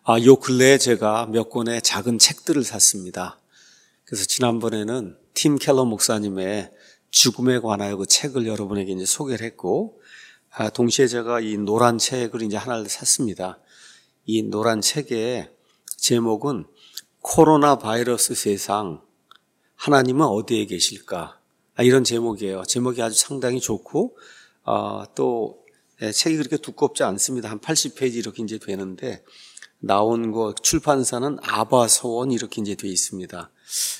요 근래에 제가 몇 권의 작은 책들을 샀습니다. 그래서 지난번에는 팀 켈러 목사님의 죽음에 관하여 그 책을 여러분에게 이제 소개를 했고, 동시에 제가 이 노란 책을 이제 하나를 샀습니다. 이 노란 책의 제목은 코로나 바이러스 세상, 하나님은 어디에 계실까? 이런 제목이에요. 제목이 아주 상당히 좋고, 또 책이 그렇게 두껍지 않습니다. 한 80페이지 이렇게 이제 되는데, 나온 거 출판사는 아바서원 이렇게 이제 되어 있습니다.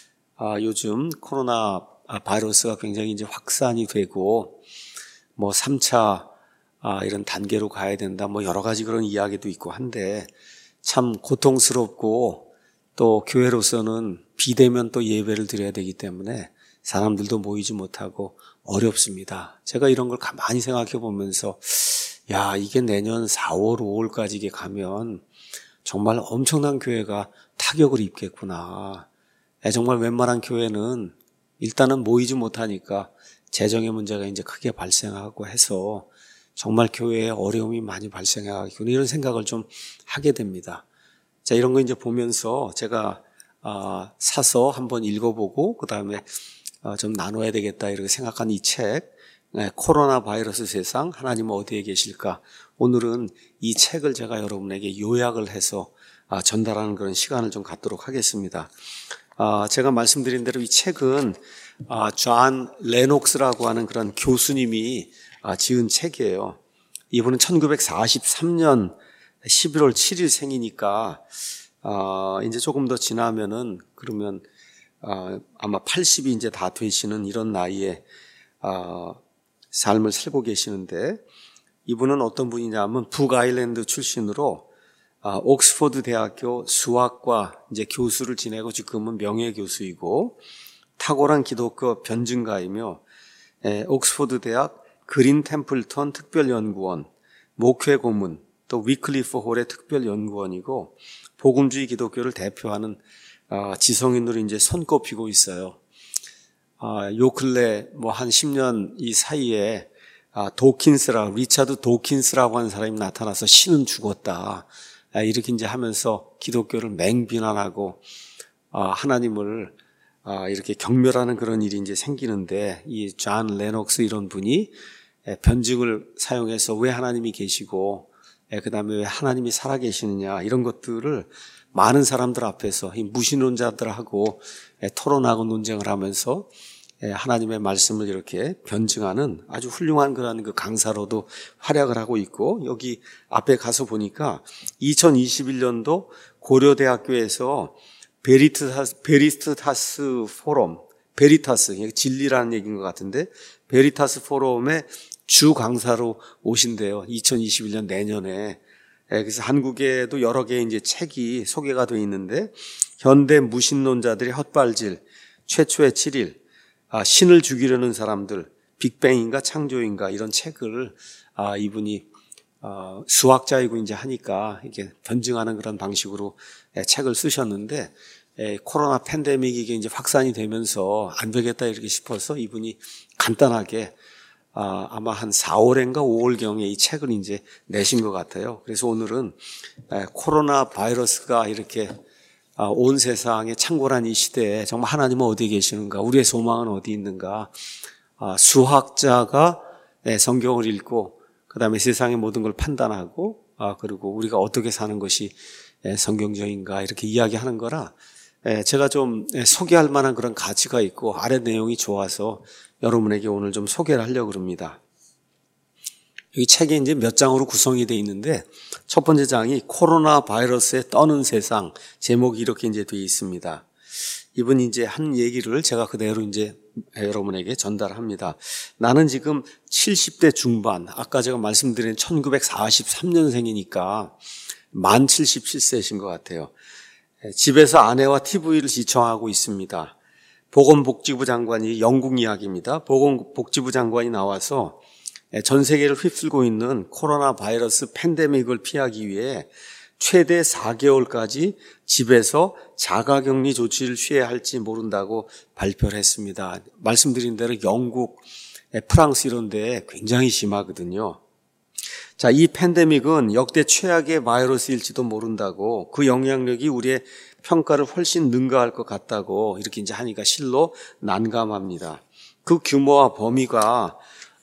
요즘 코로나 바이러스가 굉장히 이제 확산이 되고, 3차 이런 단계로 가야 된다, 여러 가지 그런 이야기도 있고 한데, 참 고통스럽고, 또 교회로서는 비대면 또 예배를 드려야 되기 때문에 사람들도 모이지 못하고 어렵습니다. 제가 이런 걸 가만히 생각해 보면서, 이게 내년 4월, 5월까지 이게 가면 정말 엄청난 교회가 타격을 입겠구나. 정말 웬만한 교회는 일단은 모이지 못하니까 재정의 문제가 이제 크게 발생하고 해서 정말 교회에 어려움이 많이 발생하겠구나, 이런 생각을 좀 하게 됩니다. 자, 이런 거 이제 보면서 제가 사서 한번 읽어보고 그 다음에 좀 나눠야 되겠다 이렇게 생각한 이 책, 코로나 바이러스 세상, 하나님은 어디에 계실까? 오늘은 이 책을 제가 여러분에게 요약을 해서 전달하는 그런 시간을 좀 갖도록 하겠습니다. 제가 말씀드린 대로 이 책은 존 레녹스라고 하는 그런 교수님이 지은 책이에요. 이분은 1943년 11월 7일 생이니까 이제 조금 더 지나면은 그러면 아마 80이 이제 다 되시는 이런 나이에 삶을 살고 계시는데, 이분은 어떤 분이냐면 북아일랜드 출신으로 옥스퍼드 대학교 수학과 이제 교수를 지내고 지금은 명예교수이고 탁월한 기독교 변증가이며 옥스퍼드 대학 그린 템플턴 특별연구원, 목회 고문, 또 위클리프 홀의 특별연구원이고 복음주의 기독교를 대표하는 지성인으로 이제 손꼽히고 있어요. 요 근래 한 10년 이 사이에 리차드 도킨스라고 하는 사람이 나타나서 신은 죽었다, 이렇게 이제 하면서 기독교를 맹비난하고 하나님을 이렇게 경멸하는 그런 일이 이제 생기는데, 이 존 레녹스 이런 분이 변증을 사용해서 왜 하나님이 계시고 그 다음에 왜 하나님이 살아계시느냐, 이런 것들을 많은 사람들 앞에서 이 무신론자들하고 토론하고 논쟁을 하면서 하나님의 말씀을 이렇게 변증하는 아주 훌륭한 그런 그 강사로도 활약을 하고 있고, 여기 앞에 가서 보니까 2021년도 고려대학교에서 베리타스 포럼, 베리타스, 진리라는 얘기인 것 같은데 베리타스 포럼의 주 강사로 오신대요. 2021년 내년에. 그래서 한국에도 여러 개의 이제 책이 소개가 되어 있는데, 현대 무신론자들의 헛발질, 최초의 7일, 신을 죽이려는 사람들, 빅뱅인가 창조인가, 이런 책을 이분이 수학자이고 이제 하니까 이게 변증하는 그런 방식으로 책을 쓰셨는데, 코로나 팬데믹이 이게 이제 확산이 되면서 안 되겠다 이렇게 싶어서 이분이 간단하게 아마 한 4월인가 5월경에 이 책을 이제 내신 것 같아요. 그래서 오늘은 코로나 바이러스가 이렇게 온 세상에 창궐한 이 시대에 정말 하나님은 어디에 계시는가, 우리의 소망은 어디 있는가, 수학자가 성경을 읽고 그 다음에 세상의 모든 걸 판단하고 그리고 우리가 어떻게 사는 것이 성경적인가, 이렇게 이야기하는 거라 제가 좀 소개할 만한 그런 가치가 있고 아래 내용이 좋아서 여러분에게 오늘 좀 소개를 하려고 합니다. 이 책이 이제 몇 장으로 구성이 되어 있는데, 첫 번째 장이 코로나 바이러스에 떠는 세상, 제목이 이렇게 이제 되어 있습니다. 이분이 이제 한 얘기를 제가 그대로 이제 여러분에게 전달합니다. 나는 지금 70대 중반, 아까 제가 말씀드린 1943년생이니까 만 77세신 것 같아요. 집에서 아내와 TV를 시청하고 있습니다. 보건복지부 장관이, 영국 이야기입니다. 보건복지부 장관이 나와서 전 세계를 휩쓸고 있는 코로나 바이러스 팬데믹을 피하기 위해 최대 4개월까지 집에서 자가격리 조치를 취해야 할지 모른다고 발표를 했습니다. 말씀드린 대로 영국, 프랑스 이런 데에 굉장히 심하거든요. 자, 이 팬데믹은 역대 최악의 바이러스일지도 모른다고, 그 영향력이 우리의 평가를 훨씬 능가할 것 같다고 이렇게 이제 하니까 실로 난감합니다. 그 규모와 범위가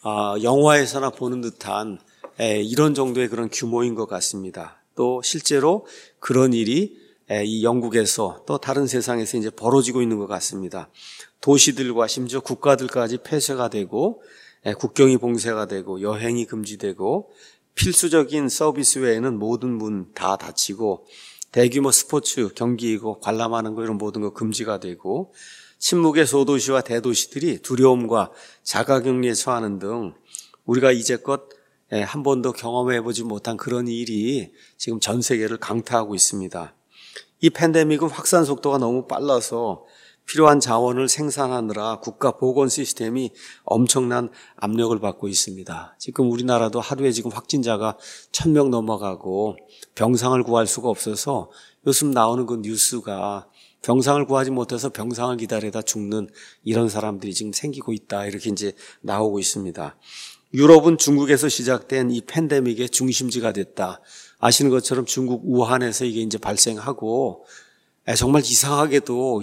영화에서나 보는 듯한 이런 정도의 그런 규모인 것 같습니다. 또 실제로 그런 일이 이 영국에서 또 다른 세상에서 이제 벌어지고 있는 것 같습니다. 도시들과 심지어 국가들까지 폐쇄가 되고 국경이 봉쇄가 되고 여행이 금지되고 필수적인 서비스 외에는 모든 문 다 닫히고 대규모 스포츠 경기이고 관람하는 거 이런 모든 거 금지가 되고 침묵의 소도시와 대도시들이 두려움과 자가격리에 처하는 등 우리가 이제껏 한 번도 경험해보지 못한 그런 일이 지금 전 세계를 강타하고 있습니다. 이 팬데믹은 확산 속도가 너무 빨라서 필요한 자원을 생산하느라 국가 보건 시스템이 엄청난 압력을 받고 있습니다. 지금 우리나라도 하루에 지금 확진자가 1,000명 넘어가고 병상을 구할 수가 없어서 요즘 나오는 그 뉴스가 병상을 구하지 못해서 병상을 기다리다 죽는 이런 사람들이 지금 생기고 있다. 이렇게 이제 나오고 있습니다. 유럽은 중국에서 시작된 이 팬데믹의 중심지가 됐다. 아시는 것처럼 중국 우한에서 이게 이제 발생하고 정말 이상하게도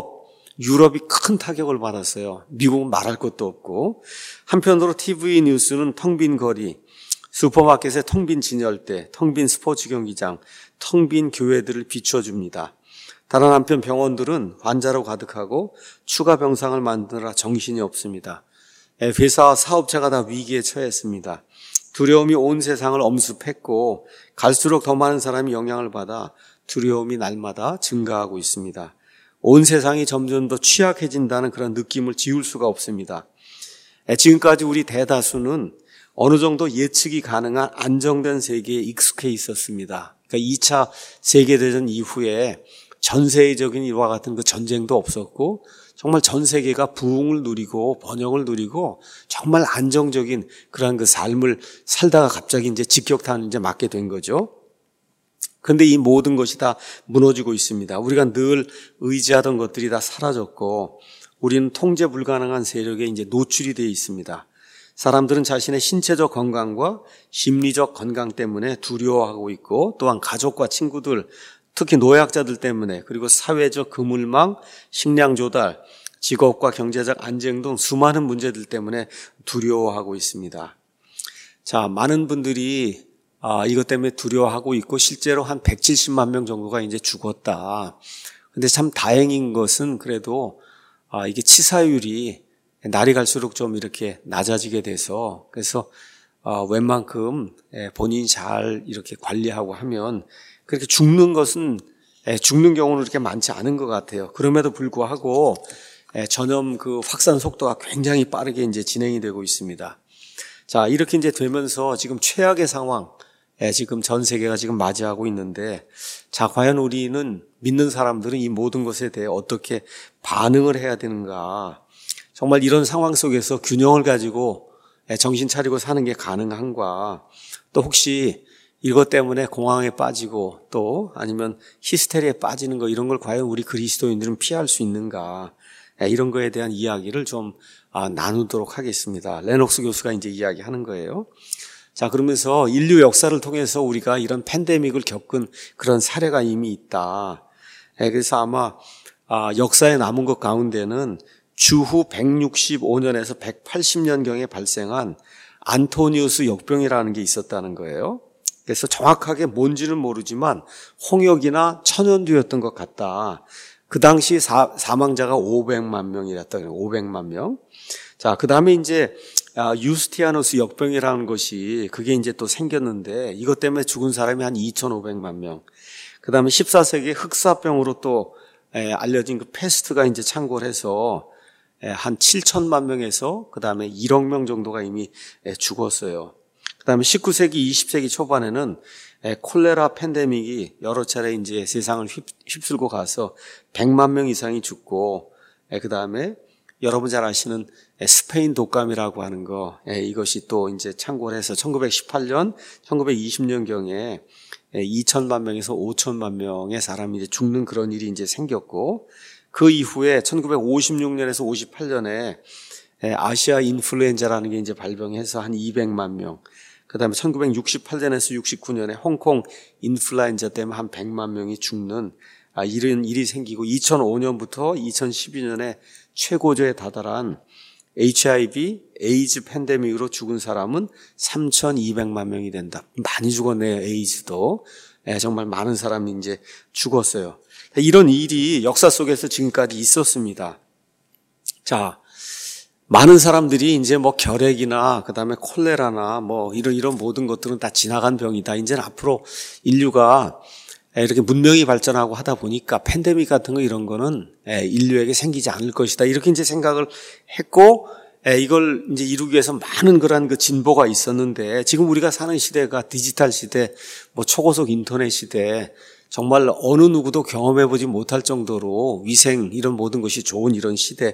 유럽이 큰 타격을 받았어요. 미국은 말할 것도 없고 한편으로 TV 뉴스는 텅 빈 거리, 슈퍼마켓의 텅 빈 진열대, 텅 빈 스포츠 경기장, 텅 빈 교회들을 비춰줍니다. 다른 한편 병원들은 환자로 가득하고 추가 병상을 만드느라 정신이 없습니다. 회사와 사업체가 다 위기에 처했습니다. 두려움이 온 세상을 엄습했고 갈수록 더 많은 사람이 영향을 받아 두려움이 날마다 증가하고 있습니다. 온 세상이 점점 더 취약해진다는 그런 느낌을 지울 수가 없습니다. 지금까지 우리 대다수는 어느 정도 예측이 가능한 안정된 세계에 익숙해 있었습니다. 그러니까 2차 세계대전 이후에 전 세계적인 이와 같은 그 전쟁도 없었고 정말 전 세계가 부흥을 누리고 번영을 누리고 정말 안정적인 그런 그 삶을 살다가 갑자기 이제 직격탄을 이제 맞게 된 거죠. 그런데 이 모든 것이 다 무너지고 있습니다. 우리가 늘 의지하던 것들이 다 사라졌고 우리는 통제 불가능한 세력에 이제 노출이 되어 있습니다. 사람들은 자신의 신체적 건강과 심리적 건강 때문에 두려워하고 있고 또한 가족과 친구들, 특히 노약자들 때문에 그리고 사회적 그물망, 식량 조달, 직업과 경제적 안정 등 수많은 문제들 때문에 두려워하고 있습니다. 자, 많은 분들이 이것 때문에 두려워하고 있고 실제로 한 170만 명 정도가 이제 죽었다. 근데 참 다행인 것은 그래도 이게 치사율이 날이 갈수록 좀 이렇게 낮아지게 돼서 그래서 웬만큼 본인이 잘 이렇게 관리하고 하면 그렇게 죽는 경우는 그렇게 많지 않은 것 같아요. 그럼에도 불구하고 전염 그 확산 속도가 굉장히 빠르게 이제 진행이 되고 있습니다. 자, 이렇게 이제 되면서 지금 최악의 상황, 지금 전 세계가 지금 맞이하고 있는데, 자, 과연 우리는 믿는 사람들은 이 모든 것에 대해 어떻게 반응을 해야 되는가? 정말 이런 상황 속에서 균형을 가지고 정신 차리고 사는 게 가능한가? 또 혹시 이것 때문에 공황에 빠지고 또 아니면 히스테리에 빠지는 거 이런 걸 과연 우리 그리스도인들은 피할 수 있는가? 이런 거에 대한 이야기를 좀 나누도록 하겠습니다. 레녹스 교수가 이제 이야기하는 거예요. 자, 그러면서 인류 역사를 통해서 우리가 이런 팬데믹을 겪은 그런 사례가 이미 있다. 그래서 아마 역사에 남은 것 가운데는 주후 165년에서 180년경에 발생한 안토니우스 역병이라는 게 있었다는 거예요. 그래서 정확하게 뭔지는 모르지만 홍역이나 천연두였던 것 같다. 그 당시 사망자가 500만 명이랬다. 500만 명. 자, 그 다음에 이제 유스티아누스 역병이라는 것이 그게 이제 또 생겼는데 이것 때문에 죽은 사람이 한 2,500만 명. 그 다음에 14세기 흑사병으로 또 알려진 그 패스트가 이제 창궐 해서 한 7천만 명에서 그 다음에 1억 명 정도가 이미 죽었어요. 그 다음에 19세기, 20세기 초반에는 콜레라 팬데믹이 여러 차례 이제 세상을 휩쓸고 가서 100만 명 이상이 죽고, 그 다음에 여러분 잘 아시는 스페인 독감이라고 하는 거, 이것이 또 이제 창궐해서 1918년, 1920년경에 2천만 명에서 5천만 명의 사람이 이제 죽는 그런 일이 이제 생겼고, 그 이후에 1956년에서 58년에 아시아 인플루엔자라는 게 이제 발병해서 한 200만 명, 그다음에 1968년에서 69년에 홍콩 인플루엔자 때문에 한 100만 명이 죽는 이런 일이 생기고 2005년부터 2012년에 최고조에 다다란 HIV, 에이즈 팬데믹으로 죽은 사람은 3,200만 명이 된다. 많이 죽었네요, 에이즈도. 정말 많은 사람이 이제 죽었어요. 이런 일이 역사 속에서 지금까지 있었습니다. 자, 많은 사람들이 이제 뭐 결핵이나 그다음에 콜레라나 뭐 이런 모든 것들은 다 지나간 병이다. 이제는 앞으로 인류가 이렇게 문명이 발전하고 하다 보니까 팬데믹 같은 거 이런 거는 인류에게 생기지 않을 것이다. 이렇게 이제 생각을 했고 이걸 이제 이루기 위해서 많은 그런 그 진보가 있었는데 지금 우리가 사는 시대가 디지털 시대, 뭐 초고속 인터넷 시대, 정말 어느 누구도 경험해보지 못할 정도로 위생 이런 모든 것이 좋은 이런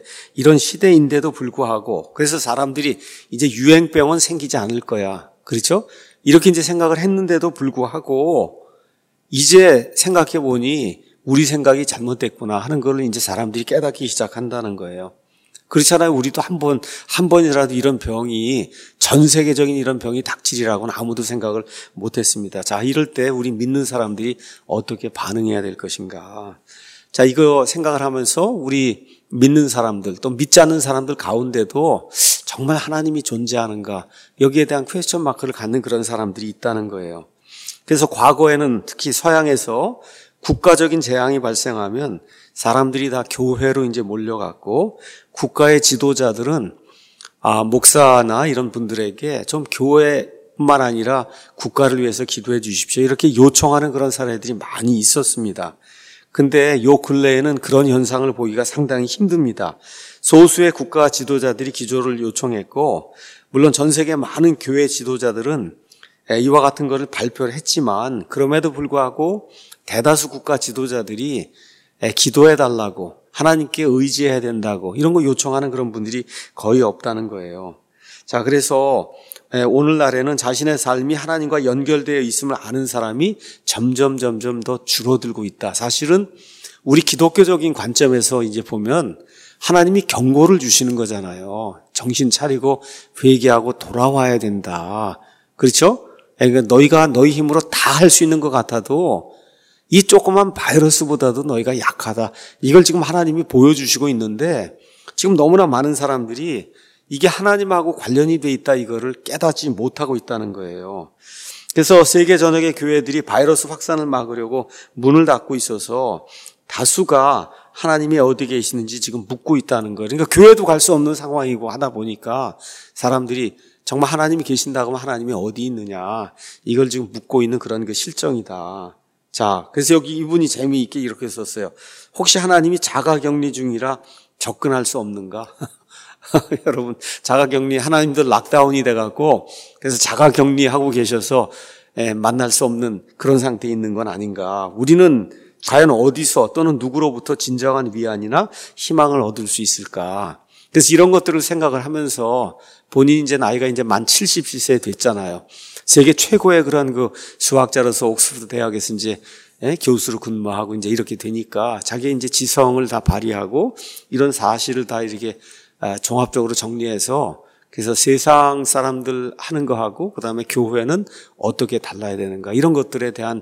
시대인데도 불구하고 그래서 사람들이 이제 유행병은 생기지 않을 거야. 그렇죠? 이렇게 이제 생각을 했는데도 불구하고 이제 생각해 보니 우리 생각이 잘못됐구나 하는 걸 이제 사람들이 깨닫기 시작한다는 거예요. 그렇잖아요. 우리도 한 번이라도 이런 병이 전 세계적인 이런 병이 닥치리라고는 아무도 생각을 못했습니다. 자, 이럴 때 우리 믿는 사람들이 어떻게 반응해야 될 것인가. 자, 이거 생각을 하면서 우리 믿는 사람들 또 믿지 않는 사람들 가운데도 정말 하나님이 존재하는가 여기에 대한 퀘스천 마크를 갖는 그런 사람들이 있다는 거예요. 그래서 과거에는 특히 서양에서 국가적인 재앙이 발생하면 사람들이 다 교회로 이제 몰려갔고 국가의 지도자들은 목사나 이런 분들에게 좀 교회뿐만 아니라 국가를 위해서 기도해 주십시오. 이렇게 요청하는 그런 사례들이 많이 있었습니다. 근데 요 근래에는 그런 현상을 보기가 상당히 힘듭니다. 소수의 국가 지도자들이 기도를 요청했고 물론 전 세계 많은 교회 지도자들은 이와 같은 것을 발표를 했지만 그럼에도 불구하고 대다수 국가 지도자들이 기도해달라고 하나님께 의지해야 된다고 이런 거 요청하는 그런 분들이 거의 없다는 거예요. 자, 그래서 오늘날에는 자신의 삶이 하나님과 연결되어 있음을 아는 사람이 점점 더 줄어들고 있다. 사실은 우리 기독교적인 관점에서 이제 보면 하나님이 경고를 주시는 거잖아요. 정신 차리고 회개하고 돌아와야 된다. 그렇죠? 그러니까 너희가 너희 힘으로 다 할 수 있는 것 같아도 이 조그만 바이러스보다도 너희가 약하다. 이걸 지금 하나님이 보여주시고 있는데 지금 너무나 많은 사람들이 이게 하나님하고 관련이 돼 있다 이거를 깨닫지 못하고 있다는 거예요. 그래서 세계 전역의 교회들이 바이러스 확산을 막으려고 문을 닫고 있어서 다수가 하나님이 어디 계시는지 지금 묻고 있다는 거예요. 그러니까 교회도 갈 수 없는 상황이고 하다 보니까 사람들이 정말 하나님이 계신다고 하면 하나님이 어디 있느냐 이걸 지금 묻고 있는 그런 그 실정이다. 자, 그래서 여기 이분이 재미있게 이렇게 썼어요. 혹시 하나님이 자가격리 중이라 접근할 수 없는가? 여러분, 자가격리 하나님들 락다운이 돼갖고 그래서 자가격리하고 계셔서 만날 수 없는 그런 상태에 있는 건 아닌가? 우리는 과연 어디서 또는 누구로부터 진정한 위안이나 희망을 얻을 수 있을까? 그래서 이런 것들을 생각을 하면서 본인이 이제 나이가 이제 만 70세 됐잖아요. 세계 최고의 그런 그 수학자로서 옥스퍼드 대학에서 이제 교수로 근무하고 이제 이렇게 되니까 자기의 이제 지성을 다 발휘하고 이런 사실을 다 이렇게 종합적으로 정리해서 그래서 세상 사람들 하는 거 하고 그다음에 교회는 어떻게 달라야 되는가 이런 것들에 대한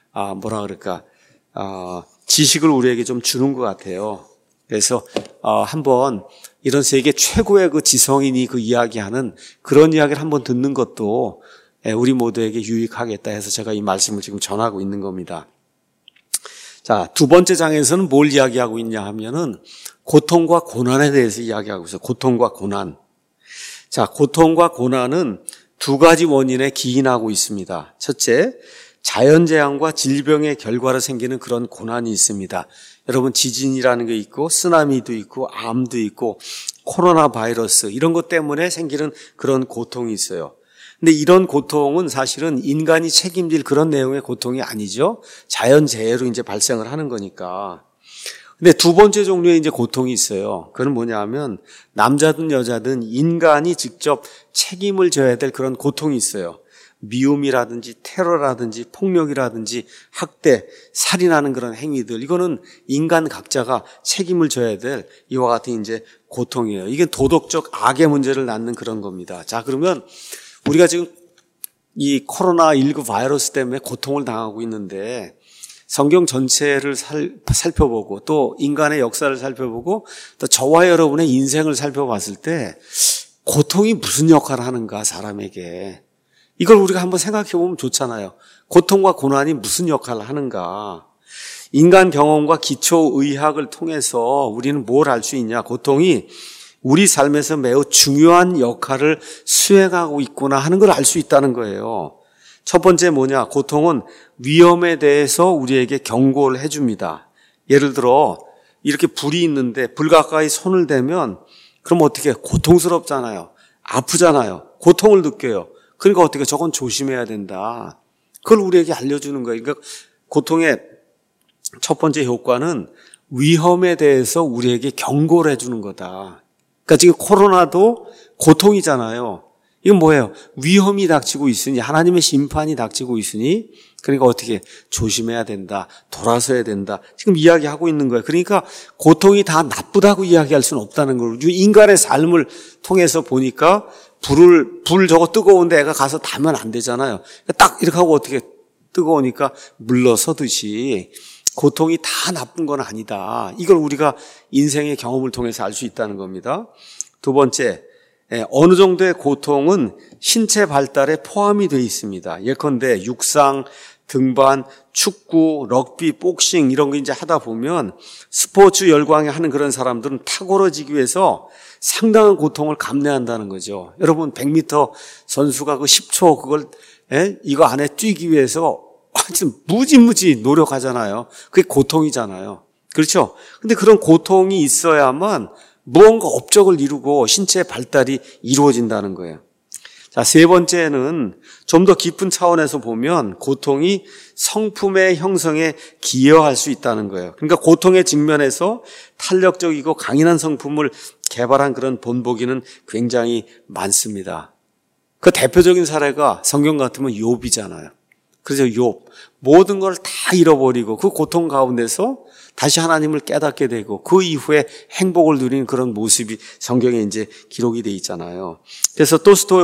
지식을 우리에게 좀 주는 것 같아요. 그래서 한번 이런 세계 최고의 그 지성인이 그 이야기하는 그런 이야기를 한번 듣는 것도 우리 모두에게 유익하겠다 해서 제가 이 말씀을 지금 전하고 있는 겁니다. 자, 두 번째 장에서는 뭘 이야기하고 있냐 하면은 고통과 고난에 대해서 이야기하고 있어요. 고통과 고난. 자, 고통과 고난은 두 가지 원인에 기인하고 있습니다. 첫째, 자연재앙과 질병의 결과로 생기는 그런 고난이 있습니다. 여러분 지진이라는 게 있고 쓰나미도 있고 암도 있고 코로나 바이러스 이런 것 때문에 생기는 그런 고통이 있어요. 근데 이런 고통은 사실은 인간이 책임질 그런 내용의 고통이 아니죠. 자연재해로 이제 발생을 하는 거니까. 근데 두 번째 종류의 이제 고통이 있어요. 그건 뭐냐 하면 남자든 여자든 인간이 직접 책임을 져야 될 그런 고통이 있어요. 미움이라든지 테러라든지 폭력이라든지 학대, 살인하는 그런 행위들 이거는 인간 각자가 책임을 져야 될 이와 같은 이제 고통이에요. 이게 도덕적 악의 문제를 낳는 그런 겁니다. 자, 그러면 우리가 지금 이 코로나19 바이러스 때문에 고통을 당하고 있는데 성경 전체를 살펴보고 또 인간의 역사를 살펴보고 또 저와 여러분의 인생을 살펴봤을 때 고통이 무슨 역할을 하는가 사람에게 이걸 우리가 한번 생각해 보면 좋잖아요. 고통과 고난이 무슨 역할을 하는가. 인간 경험과 기초의학을 통해서 우리는 뭘 알 수 있냐. 고통이 우리 삶에서 매우 중요한 역할을 수행하고 있구나 하는 걸 알 수 있다는 거예요. 첫 번째 뭐냐. 고통은 위험에 대해서 우리에게 경고를 해줍니다. 예를 들어 이렇게 불이 있는데 불 가까이 손을 대면 그럼 어떻게 고통스럽잖아요. 아프잖아요. 고통을 느껴요. 그러니까 어떻게 저건 조심해야 된다. 그걸 우리에게 알려주는 거예요. 그러니까 고통의 첫 번째 효과는 위험에 대해서 우리에게 경고를 해주는 거다. 그러니까 지금 코로나도 고통이잖아요. 이건 뭐예요? 위험이 닥치고 있으니 하나님의 심판이 닥치고 있으니 그러니까 어떻게 조심해야 된다. 돌아서야 된다. 지금 이야기하고 있는 거예요. 그러니까 고통이 다 나쁘다고 이야기할 수는 없다는 거예요. 인간의 삶을 통해서 보니까 불 저거 뜨거운데 애가 가서 닿으면 안 되잖아요. 딱 이렇게 하고 어떻게 뜨거우니까 물러서듯이 고통이 다 나쁜 건 아니다. 이걸 우리가 인생의 경험을 통해서 알 수 있다는 겁니다. 두 번째, 어느 정도의 고통은 신체 발달에 포함이 되어 있습니다. 예컨대 육상, 등반, 축구, 럭비, 복싱 이런 거 이제 하다 보면 스포츠 열광에 하는 그런 사람들은 탁월해지기 위해서 상당한 고통을 감내한다는 거죠. 여러분 100m 선수가 그 10초 그걸 이거 안에 뛰기 위해서 하여튼 무지무지 노력하잖아요. 그게 고통이잖아요. 그렇죠? 근데 그런 고통이 있어야만 무언가 업적을 이루고 신체 발달이 이루어진다는 거예요. 자, 세 번째는 좀 더 깊은 차원에서 보면 고통이 성품의 형성에 기여할 수 있다는 거예요. 그러니까 고통의 직면에서 탄력적이고 강인한 성품을 개발한 그런 본보기는 굉장히 많습니다. 그 대표적인 사례가 성경 같으면 욥이잖아요. 그래서 욥 모든 걸 다 잃어버리고 그 고통 가운데서 다시 하나님을 깨닫게 되고 그 이후에 행복을 누리는 그런 모습이 성경에 이제 기록이 돼 있잖아요. 그래서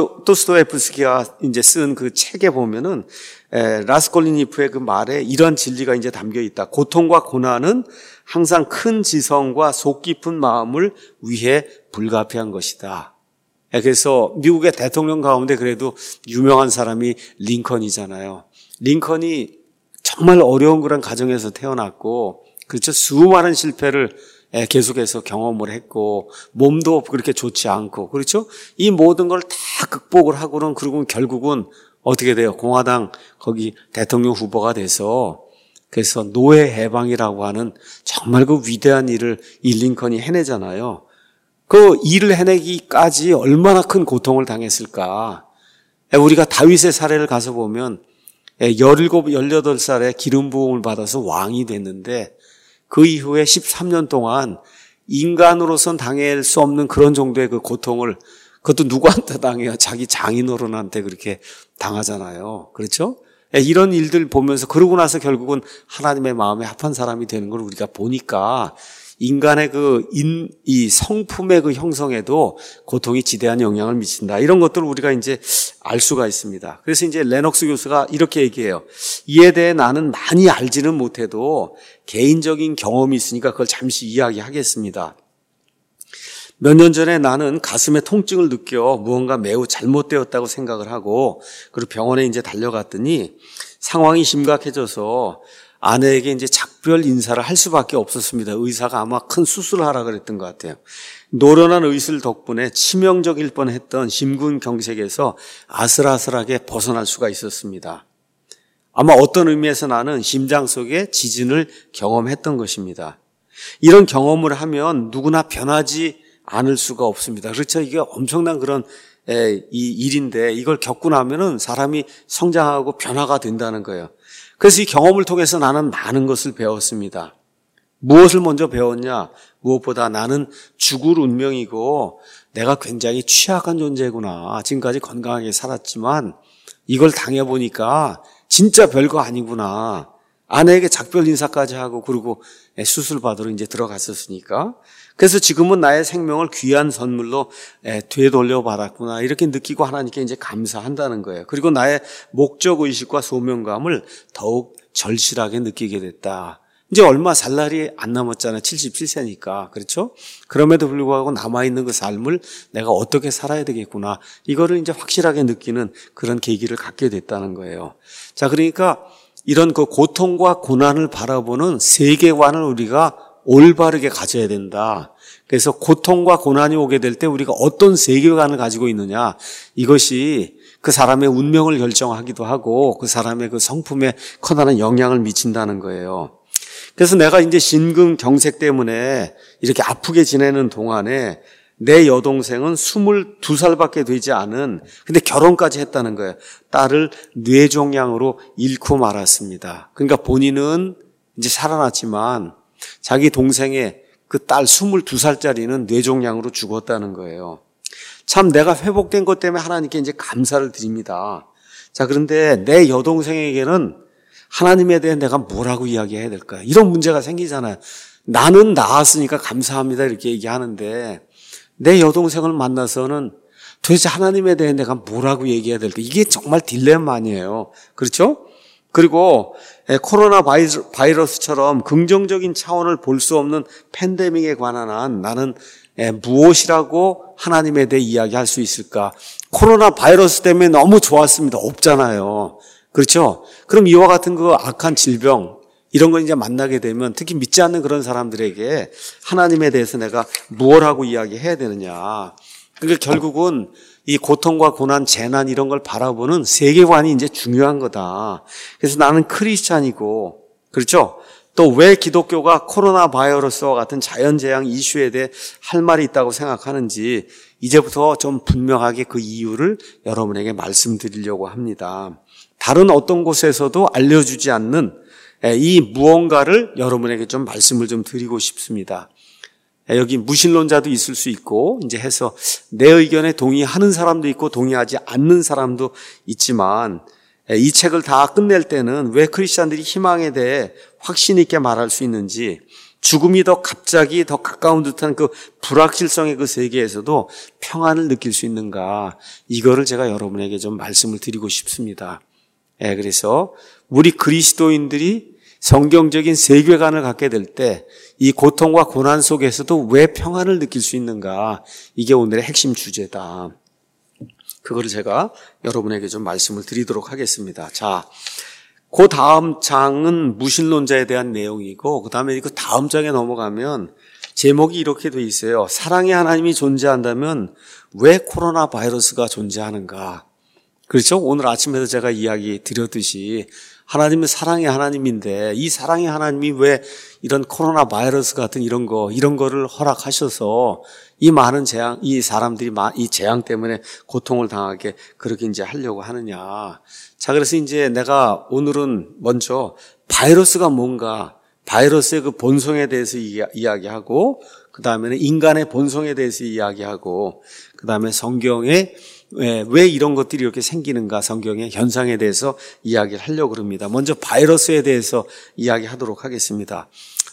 도스토옙스키가 이제 쓴 그 책에 보면은 라스콜니코프의 그 말에 이런 진리가 이제 담겨 있다. 고통과 고난은 항상 큰 지성과 속 깊은 마음을 위해 불가피한 것이다. 그래서 미국의 대통령 가운데 그래도 유명한 사람이 링컨이잖아요. 링컨이 정말 어려운 그런 가정에서 태어났고 그렇죠. 수많은 실패를 계속해서 경험을 했고 몸도 그렇게 좋지 않고 그렇죠. 이 모든 걸 다 극복을 하고는 그러고 결국은 어떻게 돼요? 공화당 거기 대통령 후보가 돼서 그래서 노예 해방이라고 하는 정말 그 위대한 일을 이 링컨이 해내잖아요. 그 일을 해내기까지 얼마나 큰 고통을 당했을까. 우리가 다윗의 사례를 가서 보면 17, 18살에 기름 부음을 받아서 왕이 됐는데 그 이후에 13년 동안 인간으로선 당할 수 없는 그런 정도의 그 고통을 그것도 누구한테 당해요? 자기 장인어른한테 그렇게 당하잖아요. 그렇죠? 이런 일들 보면서 그러고 나서 결국은 하나님의 마음에 합한 사람이 되는 걸 우리가 보니까 인간의 이 성품의 그 형성에도 고통이 지대한 영향을 미친다. 이런 것들을 우리가 이제 알 수가 있습니다. 그래서 이제 레녹스 교수가 이렇게 얘기해요. 이에 대해 나는 많이 알지는 못해도 개인적인 경험이 있으니까 그걸 잠시 이야기하겠습니다. 몇 년 전에 나는 가슴에 통증을 느껴 무언가 매우 잘못되었다고 생각을 하고 그리고 병원에 이제 달려갔더니 상황이 심각해져서 아내에게 이제 작별 인사를 할 수밖에 없었습니다. 의사가 아마 큰 수술을 하라 그랬던 것 같아요. 노련한 의술 덕분에 치명적일 뻔했던 심근경색에서 아슬아슬하게 벗어날 수가 있었습니다. 아마 어떤 의미에서 나는 심장 속에 지진을 경험했던 것입니다. 이런 경험을 하면 누구나 변하지 않을 수가 없습니다. 그렇죠? 이게 엄청난 그런 이 일인데 이걸 겪고 나면은 사람이 성장하고 변화가 된다는 거예요. 그래서 이 경험을 통해서 나는 많은 것을 배웠습니다. 무엇을 먼저 배웠냐? 무엇보다 나는 죽을 운명이고 내가 굉장히 취약한 존재구나. 지금까지 건강하게 살았지만 이걸 당해보니까 진짜 별거 아니구나. 아내에게 작별 인사까지 하고 그리고 수술 받으러 이제 들어갔었으니까. 그래서 지금은 나의 생명을 귀한 선물로 되돌려 받았구나 이렇게 느끼고 하나님께 이제 감사한다는 거예요. 그리고 나의 목적 의식과 소명감을 더욱 절실하게 느끼게 됐다. 이제 얼마 살 날이 안 남았잖아요. 77세니까. 그렇죠? 그럼에도 불구하고 남아있는 그 삶을 내가 어떻게 살아야 되겠구나. 이거를 이제 확실하게 느끼는 그런 계기를 갖게 됐다는 거예요. 자, 그러니까 이런 그 고통과 고난을 바라보는 세계관을 우리가 올바르게 가져야 된다. 그래서 고통과 고난이 오게 될 때 우리가 어떤 세계관을 가지고 있느냐. 이것이 그 사람의 운명을 결정하기도 하고 그 사람의 그 성품에 커다란 영향을 미친다는 거예요. 그래서 내가 이제 심근경색 때문에 이렇게 아프게 지내는 동안에 내 여동생은 22살밖에 되지 않은, 근데 결혼까지 했다는 거예요. 딸을 뇌종양으로 잃고 말았습니다. 그러니까 본인은 이제 살아났지만 자기 동생의 그 딸 22살짜리는 뇌종양으로 죽었다는 거예요. 참 내가 회복된 것 때문에 하나님께 이제 감사를 드립니다. 자, 그런데 내 여동생에게는 하나님에 대해 내가 뭐라고 이야기해야 될까요? 이런 문제가 생기잖아요. 나는 나았으니까 감사합니다 이렇게 얘기하는데 내 여동생을 만나서는 도대체 하나님에 대해 내가 뭐라고 얘기해야 될까? 이게 정말 딜레마 아니에요. 그렇죠? 그리고 코로나 바이러스처럼 긍정적인 차원을 볼 수 없는 팬데믹에 관한 한 나는 무엇이라고 하나님에 대해 이야기할 수 있을까? 코로나 바이러스 때문에 너무 좋았습니다. 없잖아요. 그렇죠? 그럼 이와 같은 그 악한 질병 이런 걸 이제 만나게 되면 특히 믿지 않는 그런 사람들에게 하나님에 대해서 내가 무엇하고 이야기해야 되느냐. 그러니까 결국은 이 고통과 고난, 재난 이런 걸 바라보는 세계관이 이제 중요한 거다. 그래서 나는 크리스찬이고, 그렇죠? 또 왜 기독교가 코로나 바이러스와 같은 자연재앙 이슈에 대해 할 말이 있다고 생각하는지 이제부터 좀 분명하게 그 이유를 여러분에게 말씀드리려고 합니다. 다른 어떤 곳에서도 알려주지 않는 이 무언가를 여러분에게 좀 말씀을 좀 드리고 싶습니다. 여기 무신론자도 있을 수 있고 이제 해서 내 의견에 동의하는 사람도 있고 동의하지 않는 사람도 있지만 이 책을 다 끝낼 때는 왜 크리스찬들이 희망에 대해 확신 있게 말할 수 있는지 죽음이 더 갑자기 더 가까운 듯한 그 불확실성의 그 세계에서도 평안을 느낄 수 있는가 이거를 제가 여러분에게 좀 말씀을 드리고 싶습니다. 그래서 우리 그리스도인들이 성경적인 세계관을 갖게 될 때 이 고통과 고난 속에서도 왜 평안을 느낄 수 있는가 이게 오늘의 핵심 주제다. 그거를 제가 여러분에게 좀 말씀을 드리도록 하겠습니다. 자, 그 다음 장은 무신론자에 대한 내용이고 그 다음에 그 다음 장에 넘어가면 제목이 이렇게 돼 있어요. 사랑의 하나님이 존재한다면 왜 코로나 바이러스가 존재하는가. 그렇죠? 오늘 아침에도 제가 이야기 드렸듯이 하나님은 사랑의 하나님인데 이 사랑의 하나님이 왜 이런 코로나 바이러스 같은 이런 거를 허락하셔서 이 많은 재앙, 이 사람들이 이 재앙 때문에 고통을 당하게 그렇게 이제 하려고 하느냐. 자, 그래서 이제 내가 오늘은 먼저 바이러스가 뭔가, 바이러스의 그 본성에 대해서 이야기하고, 그 다음에는 인간의 본성에 대해서 이야기하고, 그 다음에 성경에 왜 이런 것들이 이렇게 생기는가 성경의 현상에 대해서 이야기를 하려고 합니다. 먼저 바이러스에 대해서 이야기하도록 하겠습니다.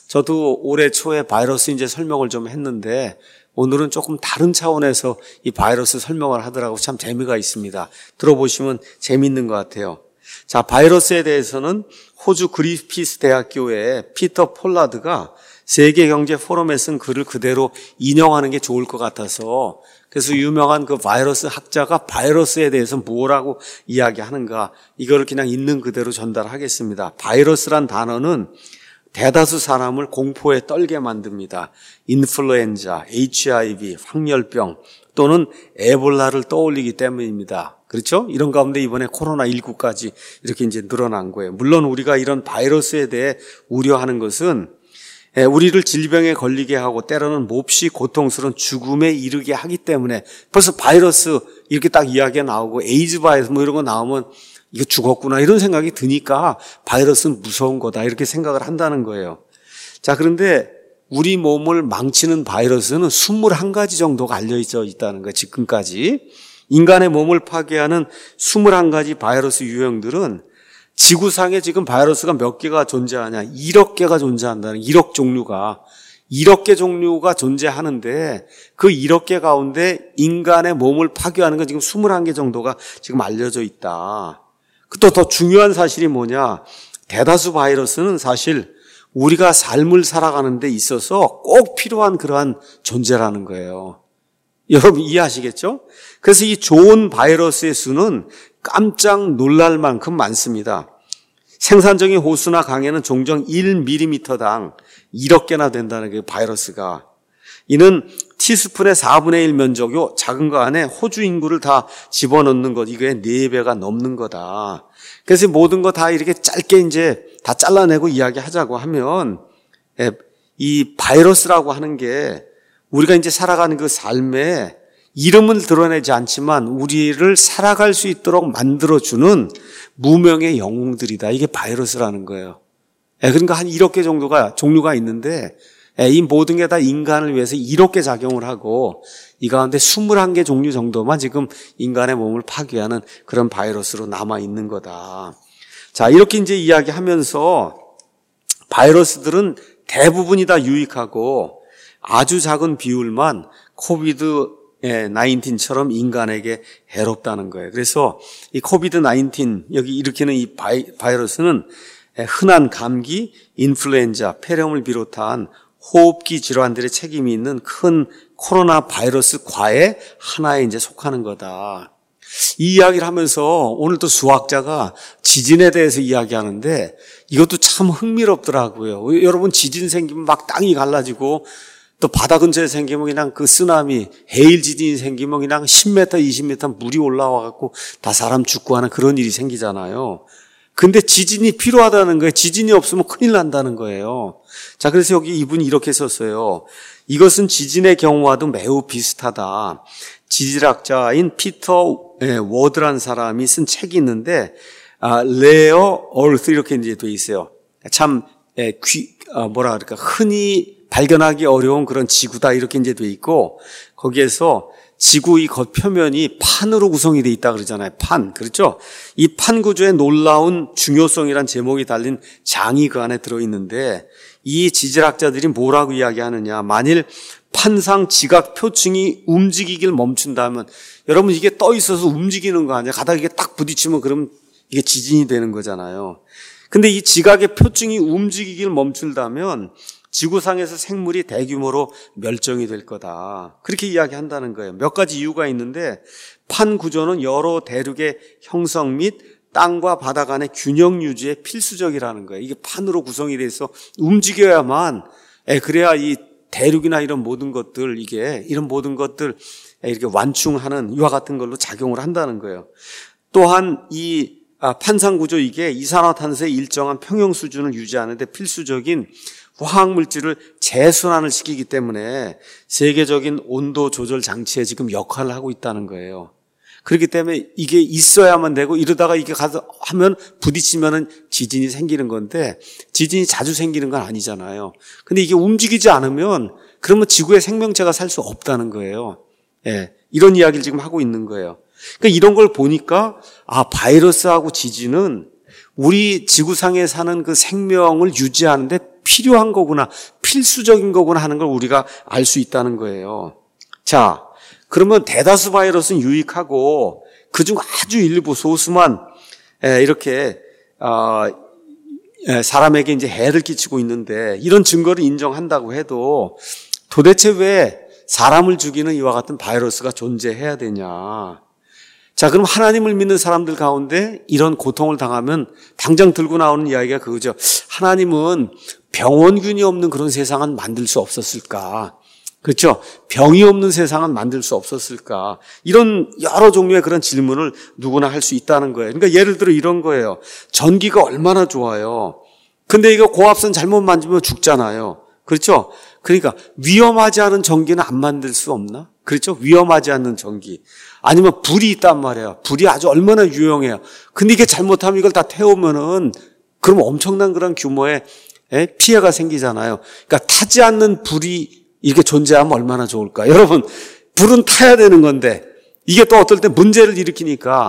저도 올해 초에 바이러스 이제 설명을 좀 했는데 오늘은 조금 다른 차원에서 이 바이러스 설명을 하더라고 참 재미가 있습니다. 들어보시면 재미있는 것 같아요. 자, 바이러스에 대해서는 호주 그리피스 대학교의 피터 폴라드가 세계경제포럼에 쓴 글을 그대로 인용하는 게 좋을 것 같아서 그래서 유명한 그 바이러스 학자가 바이러스에 대해서 뭐라고 이야기하는가 이거를 그냥 있는 그대로 전달하겠습니다. 바이러스란 단어는 대다수 사람을 공포에 떨게 만듭니다. 인플루엔자, HIV, 황열병 또는 에볼라를 떠올리기 때문입니다. 그렇죠? 이런 가운데 이번에 코로나19까지 이렇게 이제 늘어난 거예요. 물론 우리가 이런 바이러스에 대해 우려하는 것은 우리를 질병에 걸리게 하고 때로는 몹시 고통스러운 죽음에 이르게 하기 때문에 벌써 바이러스 이렇게 딱 이야기가 나오고 에이즈 바이러스 뭐 이런 거 나오면 이거 죽었구나 이런 생각이 드니까 바이러스는 무서운 거다 이렇게 생각을 한다는 거예요. 자, 그런데 우리 몸을 망치는 바이러스는 21가지 정도가 알려져 있다는 거예요. 지금까지 인간의 몸을 파괴하는 21가지 바이러스 유형들은 지구상에 지금 바이러스가 몇 개가 존재하냐? 1억 개가 존재한다는 1억 종류가. 1억 개 종류가 존재하는데 그 1억 개 가운데 인간의 몸을 파괴하는 건 지금 21개 정도가 지금 알려져 있다. 또 더 중요한 사실이 뭐냐? 대다수 바이러스는 사실 우리가 삶을 살아가는 데 있어서 꼭 필요한 그러한 존재라는 거예요. 여러분 이해하시겠죠? 그래서 이 좋은 바이러스의 수는 깜짝 놀랄 만큼 많습니다. 생산적인 호수나 강에는 종종 1mm당 1억 개나 된다는 게 바이러스가. 이는 티스푼의 4분의 1 면적이요. 작은 거 안에 호주 인구를 다 집어넣는 것, 이게 4배가 넘는 거다. 그래서 모든 거 다 이렇게 짧게 이제 다 잘라내고 이야기하자고 하면, 이 바이러스라고 하는 게 우리가 이제 살아가는 그 삶에 이름을 드러내지 않지만 우리를 살아갈 수 있도록 만들어주는 무명의 영웅들이다. 이게 바이러스라는 거예요. 그러니까 한 1억 개 정도가 종류가 있는데 이 모든 게 다 인간을 위해서 1억 개 작용을 하고 이 가운데 21개 종류 정도만 지금 인간의 몸을 파괴하는 그런 바이러스로 남아 있는 거다. 자, 이렇게 이제 이야기하면서 바이러스들은 대부분이 다 유익하고 아주 작은 비율만 코비드-19처럼 인간에게 해롭다는 거예요. 그래서 이 코비드-19 여기 일으키는 이 바이러스는 흔한 감기, 인플루엔자, 폐렴을 비롯한 호흡기 질환들의 책임이 있는 큰 코로나 바이러스과의 하나에 이제 속하는 거다. 이 이야기를 하면서 오늘 또 수학자가 지진에 대해서 이야기하는데 이것도 참 흥미롭더라고요. 여러분 지진 생기면 막 땅이 갈라지고 또 바다 근처에 생기면 그냥 그 쓰나미, 해일 지진이 생기면 그냥 10m, 20m 물이 올라와 갖고 다 사람 죽고 하는 그런 일이 생기잖아요. 근데 지진이 필요하다는 거예요. 지진이 없으면 큰일 난다는 거예요. 자, 그래서 여기 이분이 이렇게 썼어요. 이것은 지진의 경우와도 매우 비슷하다. 지질학자인 피터 워드라는 사람이 쓴 책이 있는데 레어 얼스 이렇게 이제 돼 있어요. 참 뭐라 그럴까 흔히 발견하기 어려운 그런 지구다 이렇게 이제 돼 있고 거기에서 지구 이 겉표면이 판으로 구성이 돼 있다 그러잖아요. 판. 그렇죠? 이 판 구조의 놀라운 중요성이란 제목이 달린 장이 그 안에 들어있는데 이 지질학자들이 뭐라고 이야기하느냐. 만일 판상 지각 표층이 움직이길 멈춘다면 여러분 이게 떠 있어서 움직이는 거 아니야. 가다가 이게 딱 부딪히면 그럼 이게 지진이 되는 거잖아요. 근데 이 지각의 표층이 움직이길 멈춘다면 지구상에서 생물이 대규모로 멸종이 될 거다. 그렇게 이야기한다는 거예요. 몇 가지 이유가 있는데 판 구조는 여러 대륙의 형성 및 땅과 바다 간의 균형 유지에 필수적이라는 거예요. 이게 판으로 구성이 돼서 움직여야만 그래야 이 대륙이나 이런 모든 것들 이런 모든 것들 이렇게 완충하는 이와 같은 걸로 작용을 한다는 거예요. 또한 이 판상 구조 이게 이산화탄소의 일정한 평형 수준을 유지하는 데 필수적인 화학물질을 재순환을 시키기 때문에 세계적인 온도 조절 장치에 지금 역할을 하고 있다는 거예요. 그렇기 때문에 이게 있어야만 되고 이러다가 이게 가서 하면 부딪히면은 지진이 생기는 건데 지진이 자주 생기는 건 아니잖아요. 근데 이게 움직이지 않으면 그러면 지구에 생명체가 살 수 없다는 거예요. 이런 이야기를 지금 하고 있는 거예요. 그러니까 이런 걸 보니까 바이러스하고 지진은 우리 지구상에 사는 그 생명을 유지하는데 필요한 거구나, 필수적인 거구나 하는 걸 우리가 알 수 있다는 거예요. 자, 그러면 대다수 바이러스는 유익하고 그중 아주 일부 소수만 이렇게 사람에게 이제 해를 끼치고 있는데 이런 증거를 인정한다고 해도 도대체 왜 사람을 죽이는 이와 같은 바이러스가 존재해야 되냐? 자, 그럼 하나님을 믿는 사람들 가운데 이런 고통을 당하면 당장 들고 나오는 이야기가 그거죠. 하나님은 병원균이 없는 그런 세상은 만들 수 없었을까? 그렇죠? 병이 없는 세상은 만들 수 없었을까? 이런 여러 종류의 그런 질문을 누구나 할 수 있다는 거예요. 그러니까 예를 들어 이런 거예요. 전기가 얼마나 좋아요. 근데 이거 고압선 잘못 만지면 죽잖아요. 그렇죠? 그러니까 위험하지 않은 전기는 안 만들 수 없나? 그렇죠? 위험하지 않는 전기. 아니면 불이 있단 말이에요. 불이 아주 얼마나 유용해요. 근데 이게 잘못하면 이걸 다 태우면은 그럼 엄청난 그런 규모의 피해가 생기잖아요. 그러니까 타지 않는 불이 이렇게 존재하면 얼마나 좋을까. 여러분, 불은 타야 되는 건데 이게 또 어떨 때 문제를 일으키니까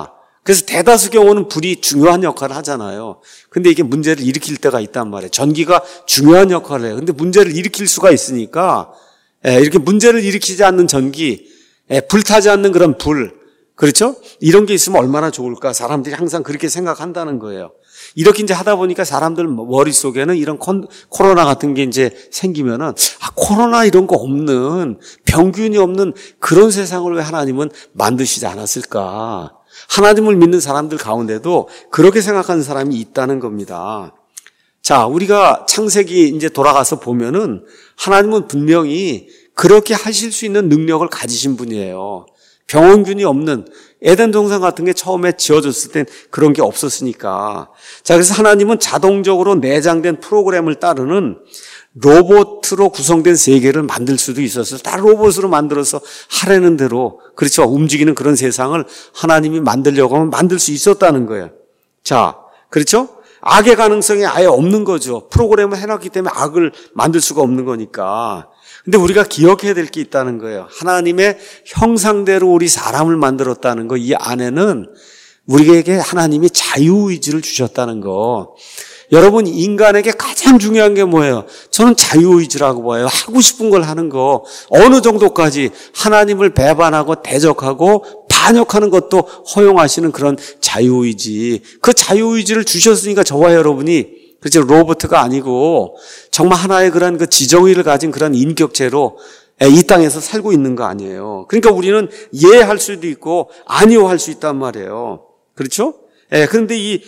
그래서 대다수 경우는 불이 중요한 역할을 하잖아요. 근데 이게 문제를 일으킬 때가 있단 말이에요. 전기가 중요한 역할을 해요. 근데 문제를 일으킬 수가 있으니까 이렇게 문제를 일으키지 않는 전기, 불타지 않는 그런 불, 그렇죠? 이런 게 있으면 얼마나 좋을까? 사람들이 항상 그렇게 생각한다는 거예요. 이렇게 이제 하다 보니까 사람들 머릿속에는 이런 코로나 같은 게 이제 생기면은, 코로나 이런 거 없는, 병균이 없는 그런 세상을 왜 하나님은 만드시지 않았을까? 하나님을 믿는 사람들 가운데도 그렇게 생각하는 사람이 있다는 겁니다. 자, 우리가 창세기 이제 돌아가서 보면은 하나님은 분명히 그렇게 하실 수 있는 능력을 가지신 분이에요. 병원균이 없는 에덴 동산 같은 게 처음에 지어졌을 땐 그런 게 없었으니까. 자, 그래서 하나님은 자동적으로 내장된 프로그램을 따르는 로봇으로 구성된 세계를 만들 수도 있었어요. 다 로봇으로 만들어서 하라는 대로, 그렇죠, 움직이는 그런 세상을 하나님이 만들려고 하면 만들 수 있었다는 거예요. 자, 그렇죠? 악의 가능성이 아예 없는 거죠. 프로그램을 해놨기 때문에 악을 만들 수가 없는 거니까. 근데 우리가 기억해야 될 게 있다는 거예요. 하나님의 형상대로 우리 사람을 만들었다는 거, 이 안에는 우리에게 하나님이 자유의지를 주셨다는 거. 여러분, 인간에게 가장 중요한 게 뭐예요? 저는 자유의지라고 봐요. 하고 싶은 걸 하는 거. 어느 정도까지 하나님을 배반하고 대적하고 반역하는 것도 허용하시는 그런 자유의지. 그 자유의지를 주셨으니까 저와 여러분이, 그렇죠, 로봇가 아니고 정말 하나의 그런 그 지정의를 가진 그런 인격체로 이 땅에서 살고 있는 거 아니에요. 그러니까 우리는 예할 수도 있고 아니요 할 수 있단 말이에요. 그렇죠? 그런데 이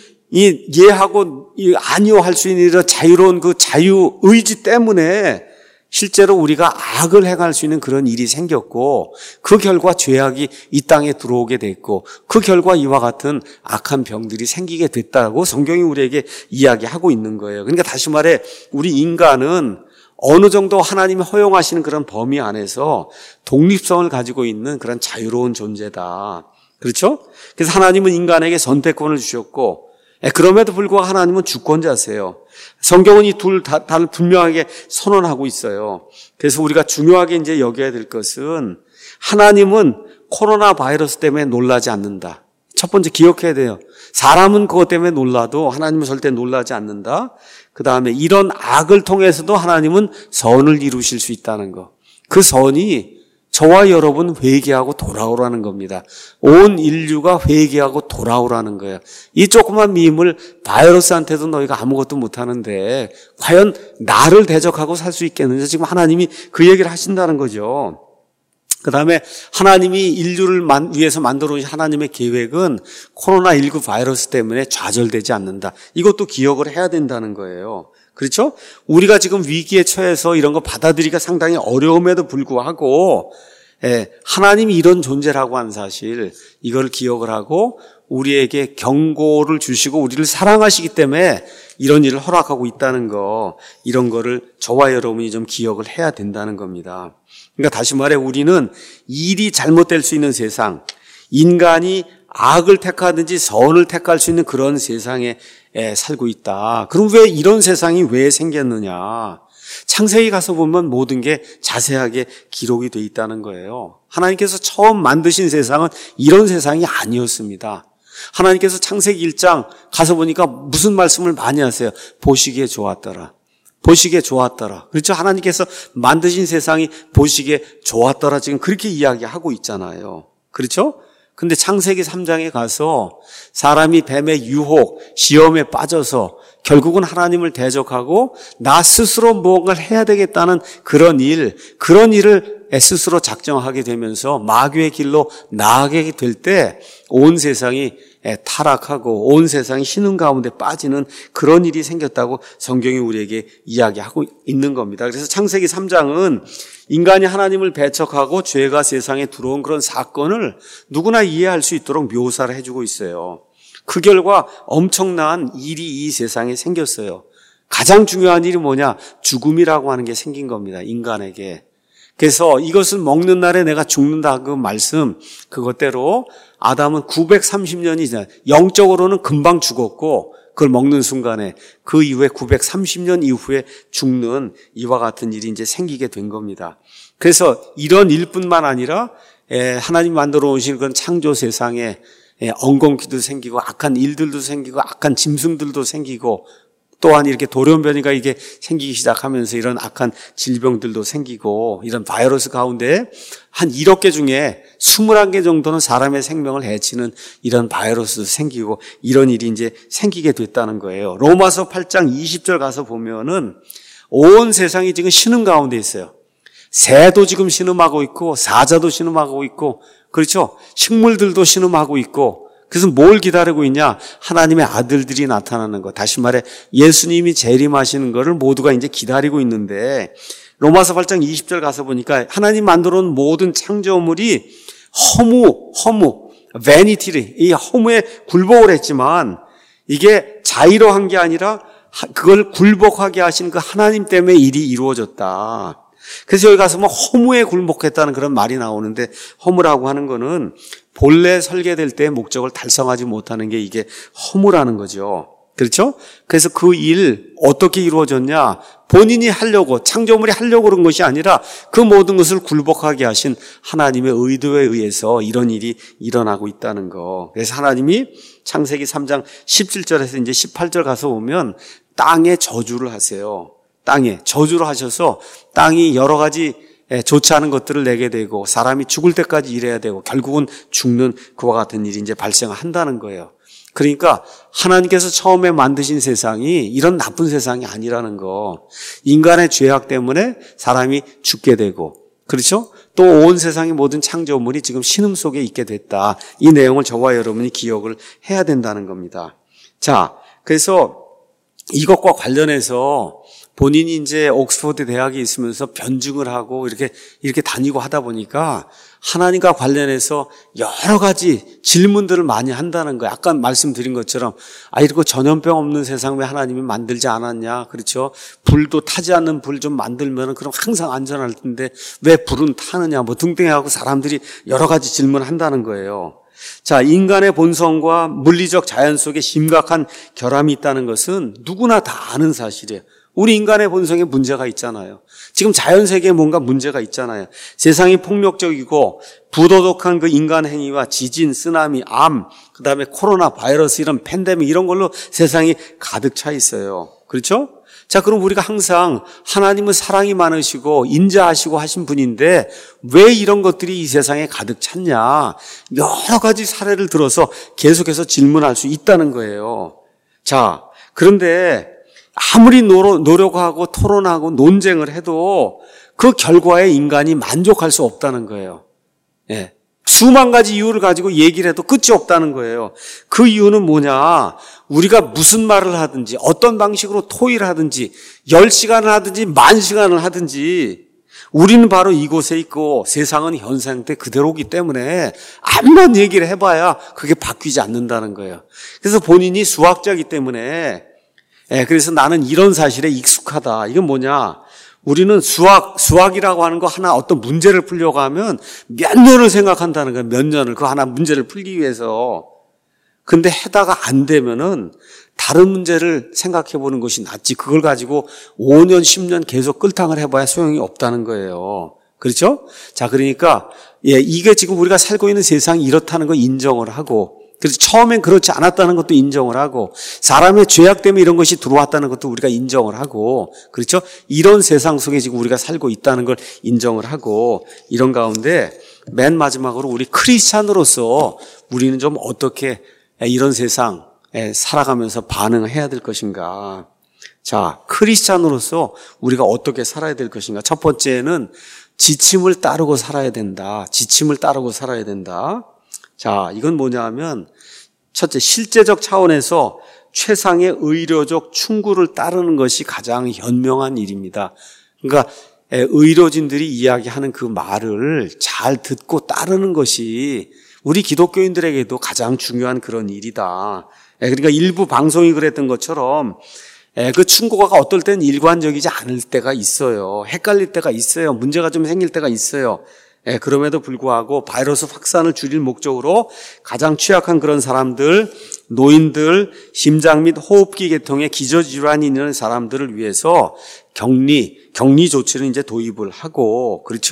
예하고 아니요 할 수 있는 이런 자유로운 그 자유의지 때문에 실제로 우리가 악을 행할 수 있는 그런 일이 생겼고, 그 결과 죄악이 이 땅에 들어오게 됐고, 그 결과 이와 같은 악한 병들이 생기게 됐다고 성경이 우리에게 이야기하고 있는 거예요. 그러니까 다시 말해, 우리 인간은 어느 정도 하나님이 허용하시는 그런 범위 안에서 독립성을 가지고 있는 그런 자유로운 존재다. 그렇죠? 그래서 하나님은 인간에게 선택권을 주셨고, 그럼에도 불구하고 하나님은 주권자세요. 성경은 이 둘 다 분명하게 선언하고 있어요. 그래서 우리가 중요하게 이제 여겨야 될 것은, 하나님은 코로나 바이러스 때문에 놀라지 않는다. 첫 번째 기억해야 돼요. 사람은 그것 때문에 놀라도 하나님은 절대 놀라지 않는다. 그 다음에 이런 악을 통해서도 하나님은 선을 이루실 수 있다는 거. 그 선이 저와 여러분 회개하고 돌아오라는 겁니다. 온 인류가 회개하고 돌아오라는 거예요. 이 조그만 미임을 바이러스한테도 너희가 아무것도 못하는데 과연 나를 대적하고 살 수 있겠느냐. 지금 하나님이 그 얘기를 하신다는 거죠. 그 다음에 하나님이 인류를 위해서 만들어 오신 하나님의 계획은 코로나19 바이러스 때문에 좌절되지 않는다. 이것도 기억을 해야 된다는 거예요. 그렇죠? 우리가 지금 위기에 처해서 이런 거 받아들이기가 상당히 어려움에도 불구하고 하나님이 이런 존재라고 하는 사실, 이걸 기억을 하고 우리에게 경고를 주시고 우리를 사랑하시기 때문에 이런 일을 허락하고 있다는 거, 이런 거를 저와 여러분이 좀 기억을 해야 된다는 겁니다. 그러니까 다시 말해, 우리는 일이 잘못될 수 있는 세상, 인간이 악을 택하든지 선을 택할 수 있는 그런 세상에 살고 있다. 그럼 왜 이런 세상이 왜 생겼느냐? 창세기 가서 보면 모든 게 자세하게 기록이 돼 있다는 거예요. 하나님께서 처음 만드신 세상은 이런 세상이 아니었습니다. 하나님께서 창세기 1장 가서 보니까 무슨 말씀을 많이 하세요? 보시기에 좋았더라. 보시기에 좋았더라. 그렇죠? 하나님께서 만드신 세상이 보시기에 좋았더라. 지금 그렇게 이야기하고 있잖아요. 그렇죠? 근데 창세기 3장에 가서 사람이 뱀의 유혹, 시험에 빠져서 결국은 하나님을 대적하고 나 스스로 무언가를 해야 되겠다는 그런 일을 스스로 작정하게 되면서 마귀의 길로 나아가게 될 때 온 세상이 타락하고 온 세상이 신음 가운데 빠지는 그런 일이 생겼다고 성경이 우리에게 이야기하고 있는 겁니다. 그래서 창세기 3장은 인간이 하나님을 배척하고 죄가 세상에 들어온 그런 사건을 누구나 이해할 수 있도록 묘사를 해주고 있어요. 그 결과 엄청난 일이 이 세상에 생겼어요. 가장 중요한 일이 뭐냐? 죽음이라고 하는 게 생긴 겁니다. 인간에게. 그래서 이것을 먹는 날에 내가 죽는다 그 말씀, 그것대로 아담은 930년이 지나 영적으로는 금방 죽었고 그걸 먹는 순간에 그 이후에 930년 이후에 죽는 이와 같은 일이 이제 생기게 된 겁니다. 그래서 이런 일뿐만 아니라 하나님 만들어 오신 그런 창조 세상에 엉겅퀴도 생기고 악한 일들도 생기고 악한 짐승들도 생기고 또한 이렇게 돌연변이가 이게 생기기 시작하면서 이런 악한 질병들도 생기고 이런 바이러스 가운데 한 1억 개 중에 21개 정도는 사람의 생명을 해치는 이런 바이러스도 생기고 이런 일이 이제 생기게 됐다는 거예요. 로마서 8장 20절 가서 보면은 온 세상이 지금 신음 가운데 있어요. 새도 지금 신음하고 있고 사자도 신음하고 있고 그렇죠? 식물들도 신음하고 있고 그래서 뭘 기다리고 있냐? 하나님의 아들들이 나타나는 것. 다시 말해 예수님이 재림하시는 것을 모두가 이제 기다리고 있는데 로마서 8장 20절 가서 보니까 하나님 만들어 놓은 모든 창조물이 허무, 베니티를 이 허무에 굴복을 했지만 이게 자의로한 게 아니라 그걸 굴복하게 하신 그 하나님 때문에 일이 이루어졌다. 그래서 여기 가서 뭐 허무에 굴복했다는 그런 말이 나오는데 허무라고 하는 거는 본래 설계될 때의 목적을 달성하지 못하는 게 이게 허무라는 거죠. 그렇죠? 그래서 그 일 어떻게 이루어졌냐? 본인이 하려고 창조물이 하려고 그런 것이 아니라 그 모든 것을 굴복하게 하신 하나님의 의도에 의해서 이런 일이 일어나고 있다는 거. 그래서 하나님이 창세기 3장 17절에서 이제 18절 가서 보면 땅에 저주를 하세요. 땅에 저주를 하셔서 땅이 여러 가지 좋지 않은 것들을 내게 되고 사람이 죽을 때까지 일해야 되고 결국은 죽는 그와 같은 일이 이제 발생한다는 거예요. 그러니까 하나님께서 처음에 만드신 세상이 이런 나쁜 세상이 아니라는 거. 인간의 죄악 때문에 사람이 죽게 되고 그렇죠? 또 온 세상의 모든 창조물이 지금 신음 속에 있게 됐다. 이 내용을 저와 여러분이 기억을 해야 된다는 겁니다. 자, 그래서 이것과 관련해서 본인이 이제 옥스퍼드 대학에 있으면서 변증을 하고 이렇게 다니고 하다 보니까 하나님과 관련해서 여러 가지 질문들을 많이 한다는 거예요. 아까 말씀드린 것처럼 이렇게 전염병 없는 세상 왜 하나님이 만들지 않았냐? 그렇죠? 불도 타지 않는 불 좀 만들면 그럼 항상 안전할 텐데 왜 불은 타느냐? 뭐 등등해갖고 사람들이 여러 가지 질문을 한다는 거예요. 자, 인간의 본성과 물리적 자연 속에 심각한 결함이 있다는 것은 누구나 다 아는 사실이에요. 우리 인간의 본성에 문제가 있잖아요. 지금 자연 세계에 뭔가 문제가 있잖아요. 세상이 폭력적이고 부도덕한 그 인간 행위와 지진, 쓰나미, 암, 그다음에 코로나 바이러스 이런 팬데믹 이런 걸로 세상이 가득 차 있어요. 그렇죠? 자, 그럼 우리가 항상 하나님은 사랑이 많으시고 인자하시고 하신 분인데 왜 이런 것들이 이 세상에 가득 찼냐? 여러 가지 사례를 들어서 계속해서 질문할 수 있다는 거예요. 자, 그런데 아무리 노력하고 토론하고 논쟁을 해도 그 결과에 인간이 만족할 수 없다는 거예요. 예. 수만 가지 이유를 가지고 얘기를 해도 끝이 없다는 거예요. 그 이유는 뭐냐? 우리가 무슨 말을 하든지 어떤 방식으로 토의를 하든지 10시간을 하든지 10,000시간을 하든지 우리는 바로 이곳에 있고 세상은 현 상태 그대로기 때문에 암만 얘기를 해봐야 그게 바뀌지 않는다는 거예요. 그래서 본인이 수학자이기 때문에 그래서 나는 이런 사실에 익숙하다. 이건 뭐냐? 우리는 수학이라고 하는 거 하나 어떤 문제를 풀려고 하면 몇 년을 생각한다는 거예요. 몇 년을 그 하나 문제를 풀기 위해서. 근데 해다가 안 되면은 다른 문제를 생각해 보는 것이 낫지. 그걸 가지고 5년, 10년 계속 끌탕을 해봐야 소용이 없다는 거예요. 그렇죠? 자, 그러니까 이게 지금 우리가 살고 있는 세상이 이렇다는 거 인정을 하고 그래서 처음엔 그렇지 않았다는 것도 인정을 하고 사람의 죄악 때문에 이런 것이 들어왔다는 것도 우리가 인정을 하고 그렇죠? 이런 세상 속에 지금 우리가 살고 있다는 걸 인정을 하고 이런 가운데 맨 마지막으로 우리 크리스찬으로서 우리는 좀 어떻게 이런 세상에 살아가면서 반응을 해야 될 것인가. 자, 크리스찬으로서 우리가 어떻게 살아야 될 것인가. 첫 번째는 지침을 따르고 살아야 된다. 지침을 따르고 살아야 된다. 자, 이건 뭐냐 하면 첫째, 실제적 차원에서 최상의 의료적 충고를 따르는 것이 가장 현명한 일입니다. 그러니까 의료진들이 이야기하는 그 말을 잘 듣고 따르는 것이 우리 기독교인들에게도 가장 중요한 그런 일이다. 그러니까 일부 방송이 그랬던 것처럼 그 충고가 어떨 땐 일관적이지 않을 때가 있어요. 헷갈릴 때가 있어요. 문제가 좀 생길 때가 있어요. 그럼에도 불구하고 바이러스 확산을 줄일 목적으로 가장 취약한 그런 사람들, 노인들, 심장 및 호흡기 계통에 기저질환이 있는 사람들을 위해서 격리 조치를 이제 도입을 하고, 그렇죠?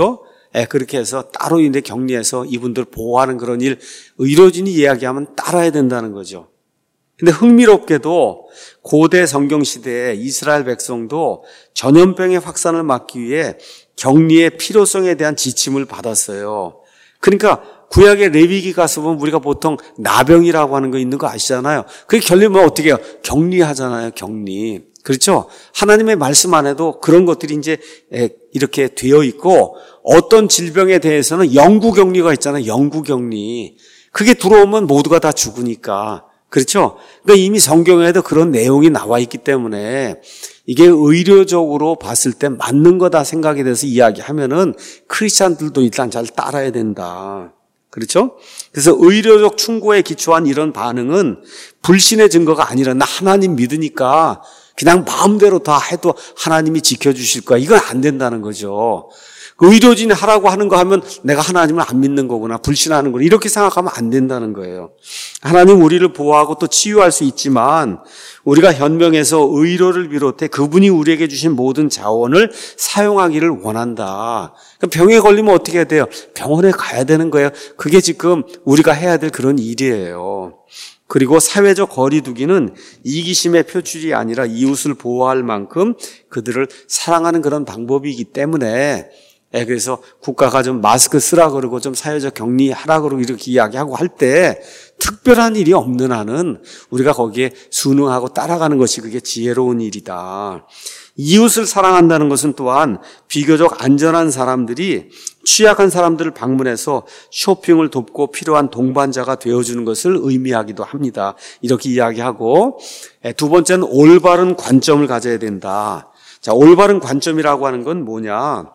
그렇게 해서 따로 이제 격리해서 이분들 보호하는 그런 일 의료진이 이야기하면 따라야 된다는 거죠. 근데 흥미롭게도 고대 성경 시대에 이스라엘 백성도 전염병의 확산을 막기 위해 격리의 필요성에 대한 지침을 받았어요. 그러니까 구약의 레위기 가서 보면 우리가 보통 나병이라고 하는 거 있는 거 아시잖아요. 그게 결리면 어떻게 해요? 격리하잖아요. 격리. 그렇죠? 하나님의 말씀 안에도 그런 것들이 이제 이렇게 되어 있고, 어떤 질병에 대해서는 영구격리가 있잖아요. 영구격리. 그게 들어오면 모두가 다 죽으니까. 그렇죠? 그러니까 이미 성경에도 그런 내용이 나와 있기 때문에 이게 의료적으로 봤을 때 맞는 거다 생각이 돼서 이야기하면은 크리스찬들도 일단 잘 따라야 된다. 그렇죠? 그래서 의료적 충고에 기초한 이런 반응은 불신의 증거가 아니라 나 하나님 믿으니까 그냥 마음대로 다 해도 하나님이 지켜주실 거야. 이건 안 된다는 거죠. 의료진이 하라고 하는 거 하면 내가 하나님을 안 믿는 거구나, 불신하는 거구나, 이렇게 생각하면 안 된다는 거예요. 하나님 우리를 보호하고 또 치유할 수 있지만 우리가 현명해서 의료를 비롯해 그분이 우리에게 주신 모든 자원을 사용하기를 원한다. 병에 걸리면 어떻게 해야 돼요? 병원에 가야 되는 거예요. 그게 지금 우리가 해야 될 그런 일이에요. 그리고 사회적 거리두기는 이기심의 표출이 아니라 이웃을 보호할 만큼 그들을 사랑하는 그런 방법이기 때문에, 그래서 국가가 좀 마스크 쓰라 그러고 좀 사회적 격리하라 그러고 이렇게 이야기하고 할 때 특별한 일이 없는 한은 우리가 거기에 순응하고 따라가는 것이 그게 지혜로운 일이다. 이웃을 사랑한다는 것은 또한 비교적 안전한 사람들이 취약한 사람들을 방문해서 쇼핑을 돕고 필요한 동반자가 되어주는 것을 의미하기도 합니다. 이렇게 이야기하고, 두 번째는 올바른 관점을 가져야 된다. 자, 올바른 관점이라고 하는 건 뭐냐?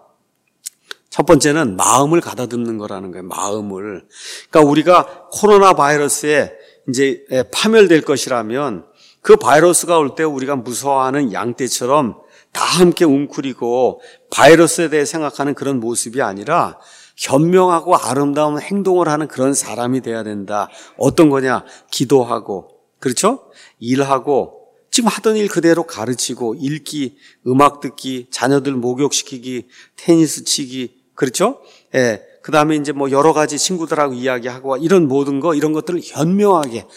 첫 번째는 마음을 가다듬는 거라는 거예요. 마음을. 그러니까 우리가 코로나 바이러스에 이제 파멸될 것이라면 그 바이러스가 올 때 우리가 무서워하는 양떼처럼 다 함께 웅크리고 바이러스에 대해 생각하는 그런 모습이 아니라 현명하고 아름다운 행동을 하는 그런 사람이 돼야 된다. 어떤 거냐? 기도하고, 그렇죠? 일하고, 지금 하던 일 그대로 가르치고, 읽기, 음악 듣기, 자녀들 목욕시키기, 테니스 치기, 그렇죠? 그 다음에 이제 뭐 여러 가지 친구들하고 이야기하고 이런 모든 거, 이런 것들을 현명하게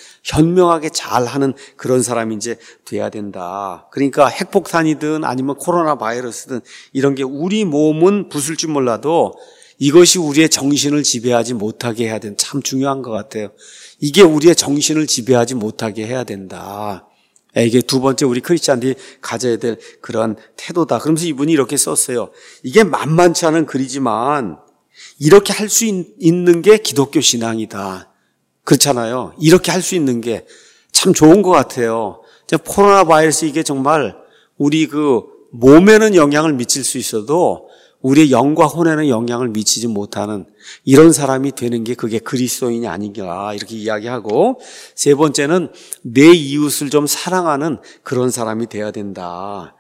잘 하는 그런 사람이 이제 돼야 된다. 그러니까 핵폭탄이든 아니면 코로나 바이러스든 이런 게 우리 몸은 부술 줄 몰라도 이것이 우리의 정신을 지배하지 못하게 해야 된다. 참 중요한 것 같아요. 이게 우리의 정신을 지배하지 못하게 해야 된다. 이게 두 번째 우리 크리스찬들이 가져야 될 그런 태도다. 그러면서 이분이 이렇게 썼어요. 이게 만만치 않은 글이지만 이렇게 할 수 있는 게 기독교 신앙이다. 그렇잖아요. 이렇게 할 수 있는 게 참 좋은 것 같아요. 코로나 바이러스 이게 정말 우리 그 몸에는 영향을 미칠 수 있어도 우리의 영과 혼에는 영향을 미치지 못하는 이런 사람이 되는 게 그게 그리스도인이 아닌가 이렇게 이야기하고, 세 번째는 내 이웃을 좀 사랑하는 그런 사람이 돼야 된다.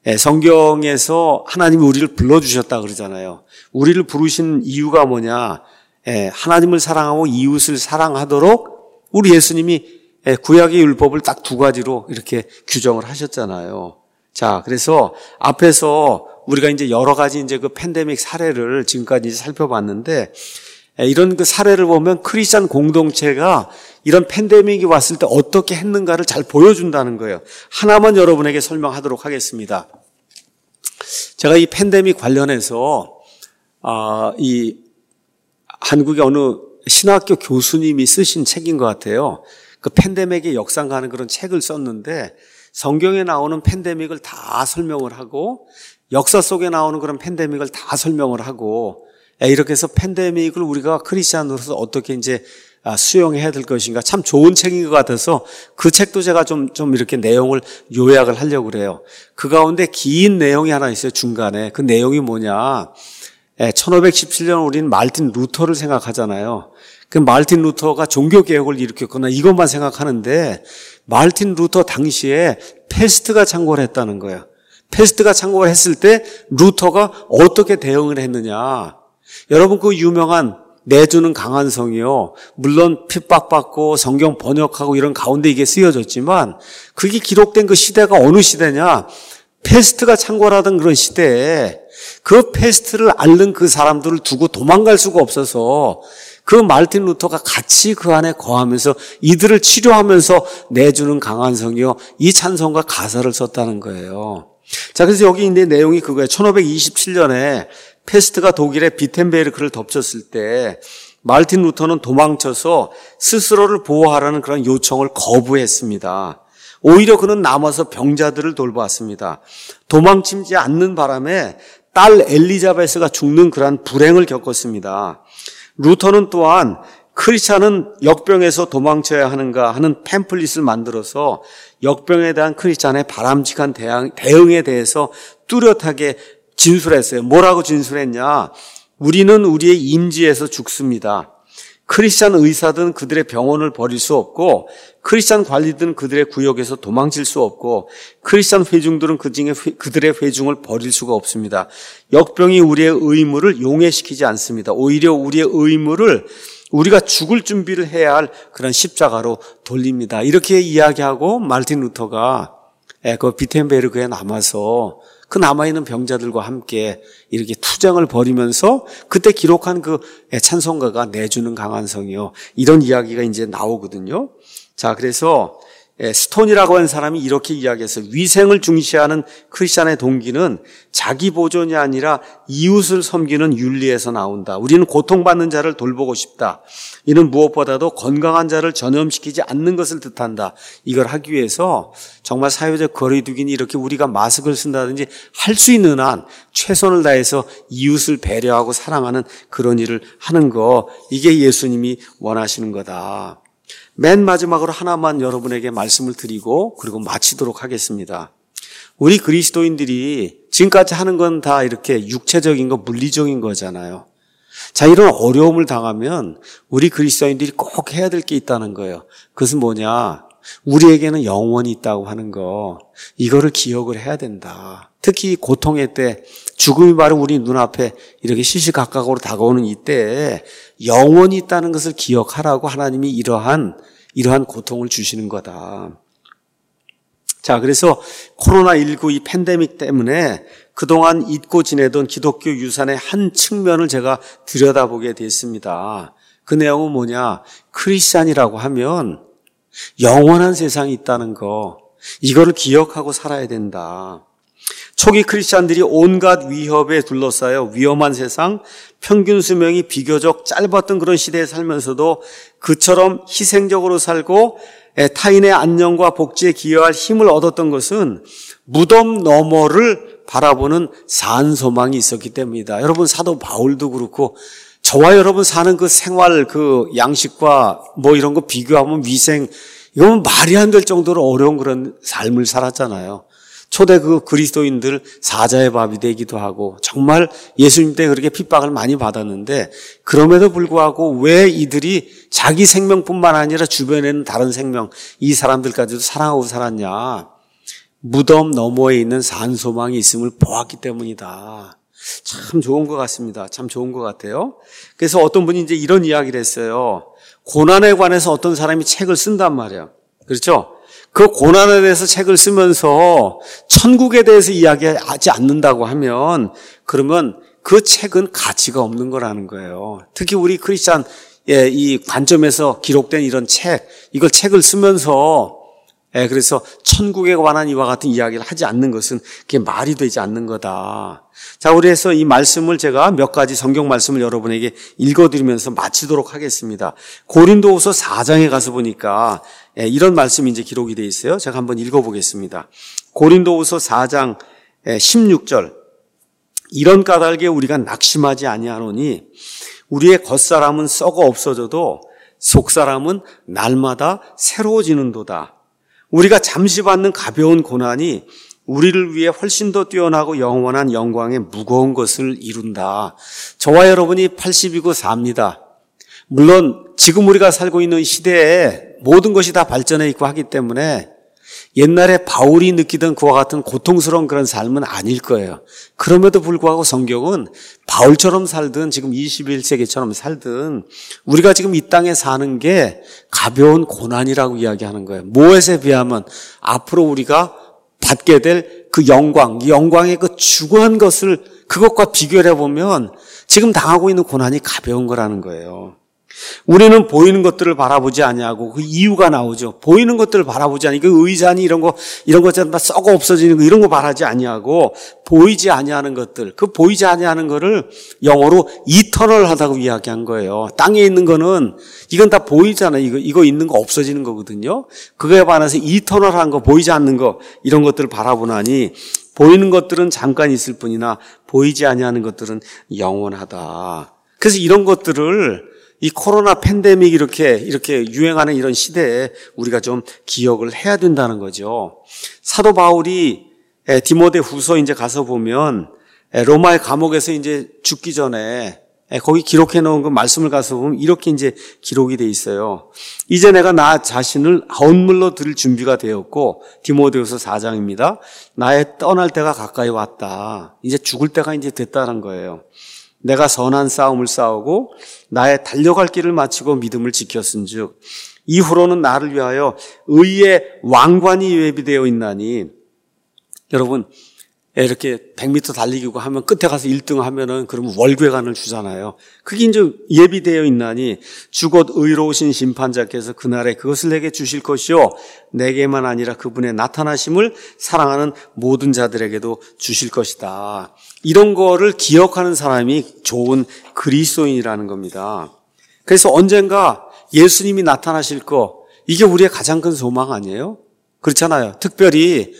성경에서 하나님이 우리를 불러주셨다 그러잖아요. 우리를 부르신 이유가 뭐냐? 하나님을 사랑하고 이웃을 사랑하도록 우리 예수님이 구약의 율법을 딱 두 가지로 이렇게 규정을 하셨잖아요. 자, 그래서 앞에서 우리가 이제 여러 가지 이제 그 팬데믹 사례를 지금까지 살펴봤는데, 이런 그 사례를 보면 크리스찬 공동체가 이런 팬데믹이 왔을 때 어떻게 했는가를 잘 보여준다는 거예요. 하나만 여러분에게 설명하도록 하겠습니다. 제가 이 팬데믹 관련해서 이 한국의 어느 신학교 교수님이 쓰신 책인 것 같아요. 그 팬데믹의 역사가 하는 그런 책을 썼는데 성경에 나오는 팬데믹을 다 설명을 하고 역사 속에 나오는 그런 팬데믹을 다 설명을 하고, 이렇게 해서 팬데믹을 우리가 크리스찬으로서 어떻게 이제 수용해야 될 것인가 참 좋은 책인 것 같아서 그 책도 제가 좀 이렇게 내용을 요약을 하려고 그래요. 그 가운데 긴 내용이 하나 있어요. 중간에. 그 내용이 뭐냐? 1517년 우리는 마르틴 루터를 생각하잖아요. 그 마르틴 루터가 종교개혁을 일으켰거나 이것만 생각하는데 마르틴 루터 당시에 패스트가 창궐을 했다는 거예요. 패스트가 창궐을 했을 때 루터가 어떻게 대응을 했느냐. 여러분 그 유명한 내주는 강한 성이요. 물론 핍박받고 성경 번역하고 이런 가운데 이게 쓰여졌지만 그게 기록된 그 시대가 어느 시대냐. 패스트가 창궐하던 그런 시대에 그 패스트를 앓는 그 사람들을 두고 도망갈 수가 없어서 그 마르틴 루터가 같이 그 안에 거하면서 이들을 치료하면서 내주는 강한 성이요, 이 찬송가 가사를 썼다는 거예요. 자, 그래서 여기 있는 내용이 그거예요. 1527년에 패스트가 독일의 비텐베르크를 덮쳤을 때 마르틴 루터는 도망쳐서 스스로를 보호하라는 그런 요청을 거부했습니다. 오히려 그는 남아서 병자들을 돌보았습니다. 도망치지 않는 바람에 딸 엘리자베스가 죽는 그러한 불행을 겪었습니다. 루터는 또한 크리스찬은 역병에서 도망쳐야 하는가 하는 팸플릿을 만들어서 역병에 대한 크리스찬의 바람직한 대응에 대해서 뚜렷하게 진술했어요. 뭐라고 진술했냐? 우리는 우리의 임지에서 죽습니다. 크리스찬 의사든 그들의 병원을 버릴 수 없고, 크리스찬 관리든 그들의 구역에서 도망칠 수 없고, 크리스찬 회중들은 그들의 회중을 버릴 수가 없습니다. 역병이 우리의 의무를 용해시키지 않습니다. 오히려 우리의 의무를 우리가 죽을 준비를 해야 할 그런 십자가로 돌립니다. 이렇게 이야기하고 마르틴 루터가 그 비텐베르크에 남아서 그 남아있는 병자들과 함께 이렇게 투쟁을 벌이면서 그때 기록한 그 찬송가가 내주는 강한 성이요, 이런 이야기가 이제 나오거든요. 자, 그래서 스톤이라고 하는 사람이 이렇게 이야기했어요. 위생을 중시하는 크리스찬의 동기는 자기 보존이 아니라 이웃을 섬기는 윤리에서 나온다. 우리는 고통받는 자를 돌보고 싶다. 이는 무엇보다도 건강한 자를 전염시키지 않는 것을 뜻한다. 이걸 하기 위해서 정말 사회적 거리두기니 이렇게 우리가 마스크를 쓴다든지 할 수 있는 한 최선을 다해서 이웃을 배려하고 사랑하는 그런 일을 하는 거, 이게 예수님이 원하시는 거다. 맨 마지막으로 하나만 여러분에게 말씀을 드리고 그리고 마치도록 하겠습니다. 우리 그리스도인들이 지금까지 하는 건 다 이렇게 육체적인 거, 물리적인 거잖아요. 자, 이런 어려움을 당하면 우리 그리스도인들이 꼭 해야 될 게 있다는 거예요. 그것은 뭐냐? 우리에게는 영원이 있다고 하는 거, 이거를 기억을 해야 된다. 특히 고통의 때, 죽음이 바로 우리 눈앞에 이렇게 시시각각으로 다가오는 이때에 영원이 있다는 것을 기억하라고 하나님이 이러한 고통을 주시는 거다. 자, 그래서 코로나19 이 팬데믹 때문에 그동안 잊고 지내던 기독교 유산의 한 측면을 제가 들여다보게 됐습니다. 그 내용은 뭐냐? 크리스찬이라고 하면 영원한 세상이 있다는 거, 이거를 기억하고 살아야 된다. 초기 크리스찬들이 온갖 위협에 둘러싸여 위험한 세상, 평균 수명이 비교적 짧았던 그런 시대에 살면서도 그처럼 희생적으로 살고 타인의 안녕과 복지에 기여할 힘을 얻었던 것은 무덤 너머를 바라보는 산 소망이 있었기 때문이다. 여러분, 사도 바울도 그렇고 저와 여러분 사는 그 생활, 그 양식과 뭐 이런 거 비교하면 위생, 이건 말이 안 될 정도로 어려운 그런 삶을 살았잖아요. 초대 그 그리스도인들 사자의 밥이 되기도 하고 정말 예수님 때 그렇게 핍박을 많이 받았는데, 그럼에도 불구하고 왜 이들이 자기 생명뿐만 아니라 주변에는 다른 생명, 이 사람들까지도 사랑하고 살았냐? 무덤 너머에 있는 산소망이 있음을 보았기 때문이다. 참 좋은 것 같습니다. 참 좋은 것 같아요. 그래서 어떤 분이 이제 이런 이야기를 했어요. 고난에 관해서 어떤 사람이 책을 쓴단 말이에요. 그렇죠? 그 고난에 대해서 책을 쓰면서 천국에 대해서 이야기하지 않는다고 하면, 그러면 그 책은 가치가 없는 거라는 거예요. 특히 우리 크리스찬 이 관점에서 기록된 이런 책, 이걸 책을 쓰면서 그래서 천국에 관한 이와 같은 이야기를 하지 않는 것은 그게 말이 되지 않는 거다. 자, 그래서 이 말씀을 제가 몇 가지 성경 말씀을 여러분에게 읽어드리면서 마치도록 하겠습니다. 고린도후서 4장에 가서 보니까 이런 말씀이 이제 기록이 되어 있어요. 제가 한번 읽어보겠습니다. 고린도후서 4장 16절. 이런 까닭에 우리가 낙심하지 아니하노니 우리의 겉사람은 썩어 없어져도 속사람은 날마다 새로워지는도다. 우리가 잠시 받는 가벼운 고난이 우리를 위해 훨씬 더 뛰어나고 영원한 영광의 무거운 것을 이룬다. 저와 여러분이 80이고 삽니다. 물론 지금 우리가 살고 있는 시대에 모든 것이 다 발전해 있고 하기 때문에 옛날에 바울이 느끼던 그와 같은 고통스러운 그런 삶은 아닐 거예요. 그럼에도 불구하고 성경은 바울처럼 살든 지금 21세기처럼 살든 우리가 지금 이 땅에 사는 게 가벼운 고난이라고 이야기하는 거예요. 무엇에 비하면 앞으로 우리가 받게 될 그 영광, 이 영광의 그 중요한 것을 그것과 비교를 해보면 지금 당하고 있는 고난이 가벼운 거라는 거예요. 우리는 보이는 것들을 바라보지 아니하고 그 이유가 나오죠. 보이는 것들을 바라보지 아니 그 의자니 이런 것처럼 다 썩어 없어지는 거 이런 거 바라지 아니하고 보이지 아니하는 것들, 그 보이지 아니하는 거를 영어로 이터널하다고 이야기한 거예요. 땅에 있는 거는 이건 다 보이잖아요. 이거 있는 거 없어지는 거거든요. 그거에 반해서 이터널한 거, 보이지 않는 거 이런 것들을 바라보나니 보이는 것들은 잠깐 있을 뿐이나 보이지 아니하는 것들은 영원하다. 그래서 이런 것들을 이 코로나 팬데믹 이렇게 유행하는 이런 시대에 우리가 좀 기억을 해야 된다는 거죠. 사도 바울이 디모데 후서 이제 가서 보면 로마의 감옥에서 이제 죽기 전에 거기 기록해 놓은 그 말씀을 가서 보면 이렇게 이제 기록이 돼 있어요. 이제 내가 나 자신을 헌물로 드릴 준비가 되었고, 디모데후서 4장입니다. 나의 떠날 때가 가까이 왔다. 이제 죽을 때가 이제 됐다는 거예요. 내가 선한 싸움을 싸우고 나의 달려갈 길을 마치고 믿음을 지켰은즉 이후로는 나를 위하여 의의 왕관이 예비되어 있나니. 여러분 이렇게 100m 달리기고 하면 끝에 가서 1등 하면은 그러면 월궤관을 주잖아요. 그게 이제 예비되어 있나니 주 곧 의로우신 심판자께서 그날에 그것을 내게 주실 것이요 내게만 아니라 그분의 나타나심을 사랑하는 모든 자들에게도 주실 것이다. 이런 거를 기억하는 사람이 좋은 그리스도인이라는 겁니다. 그래서 언젠가 예수님이 나타나실 거, 이게 우리의 가장 큰 소망 아니에요? 그렇잖아요. 특별히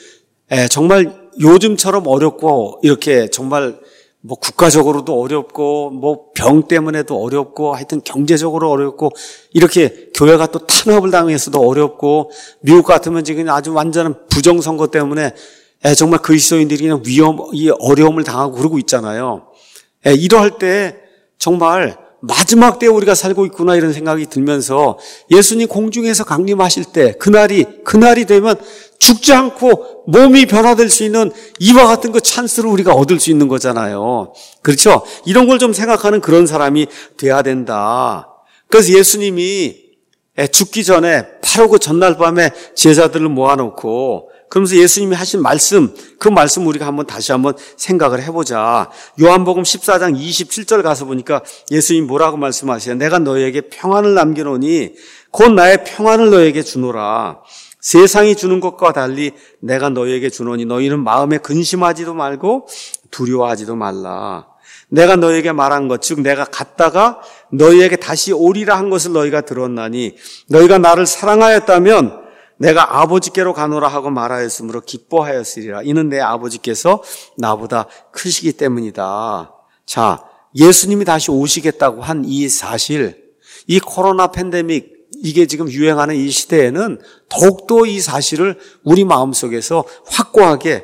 정말 요즘처럼 어렵고 이렇게 정말 뭐 국가적으로도 어렵고 뭐 병 때문에도 어렵고 하여튼 경제적으로 어렵고 이렇게 교회가 또 탄압을 당해서도 어렵고 미국 같으면 지금 아주 완전한 부정선거 때문에 정말 그리스도인들이 그냥 이 어려움을 당하고 그러고 있잖아요. 이러할 때 정말 마지막 때에 우리가 살고 있구나 이런 생각이 들면서 예수님 공중에서 강림하실 때 그날이 되면 죽지 않고 몸이 변화될 수 있는 이와 같은 그 찬스를 우리가 얻을 수 있는 거잖아요. 그렇죠? 이런 걸 좀 생각하는 그런 사람이 돼야 된다. 그래서 예수님이 죽기 전에 바로 그 전날 밤에 제자들을 모아놓고 그러면서 예수님이 하신 말씀, 그 말씀 우리가 다시 한번 생각을 해보자. 요한복음 14장 27절 가서 보니까 예수님 뭐라고 말씀하세요? 내가 너희에게 평안을 남기노니 곧 나의 평안을 너희에게 주노라. 세상이 주는 것과 달리 내가 너희에게 주노니 너희는 마음에 근심하지도 말고 두려워하지도 말라. 내가 너희에게 말한 것, 즉 내가 갔다가 너희에게 다시 오리라 한 것을 너희가 들었나니 너희가 나를 사랑하였다면 내가 아버지께로 가노라 하고 말하였으므로 기뻐하였으리라. 이는 내 아버지께서 나보다 크시기 때문이다. 자, 예수님이 다시 오시겠다고 한 이 사실, 이 코로나 팬데믹 이게 지금 유행하는 이 시대에는 더욱더 이 사실을 우리 마음속에서 확고하게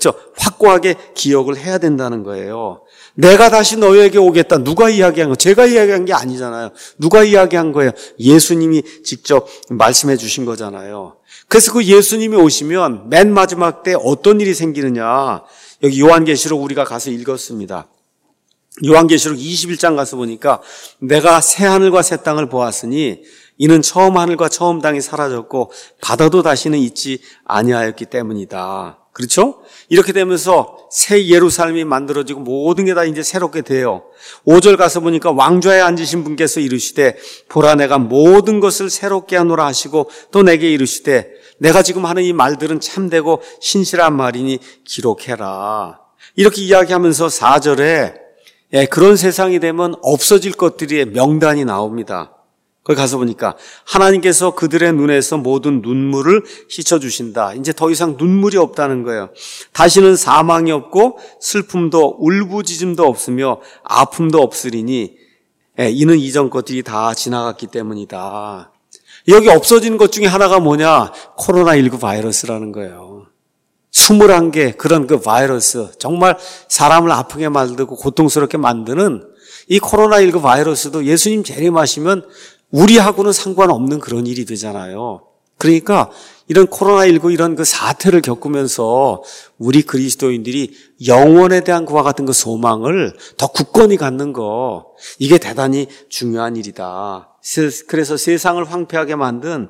기억을 해야 된다는 거예요. 내가 다시 너희에게 오겠다. 누가 이야기한 거? 제가 이야기한 게 아니잖아요. 누가 이야기한 거예요? 예수님이 직접 말씀해 주신 거잖아요. 그래서 그 예수님이 오시면 맨 마지막 때 어떤 일이 생기느냐. 여기 요한계시록 우리가 가서 읽었습니다. 요한계시록 21장 가서 보니까 내가 새 하늘과 새 땅을 보았으니 이는 처음 하늘과 처음 땅이 사라졌고 바다도 다시는 있지 아니하였기 때문이다. 그렇죠? 이렇게 되면서 새 예루살렘이 만들어지고 모든 게 다 이제 새롭게 돼요. 5절 가서 보니까 왕좌에 앉으신 분께서 이르시되 보라 내가 모든 것을 새롭게 하노라 하시고 또 내게 이르시되 내가 지금 하는 이 말들은 참되고 신실한 말이니 기록해라. 이렇게 이야기하면서 4절에 그런 세상이 되면 없어질 것들의 명단이 나옵니다. 거기 가서 보니까 하나님께서 그들의 눈에서 모든 눈물을 씻어주신다. 이제 더 이상 눈물이 없다는 거예요. 다시는 사망이 없고 슬픔도 울부짖음도 없으며 아픔도 없으리니 이는 이전 것들이 다 지나갔기 때문이다. 여기 없어지는 것 중에 하나가 뭐냐? 코로나19 바이러스라는 거예요. 21개 그런 그 바이러스, 정말 사람을 아프게 만들고 고통스럽게 만드는 이 코로나19 바이러스도 예수님 재림하시면 우리하고는 상관없는 그런 일이 되잖아요. 그러니까 이런 코로나19 이런 그 사태를 겪으면서 우리 그리스도인들이 영원에 대한 그와 같은 그 소망을 더 굳건히 갖는 거, 이게 대단히 중요한 일이다. 그래서 세상을 황폐하게 만든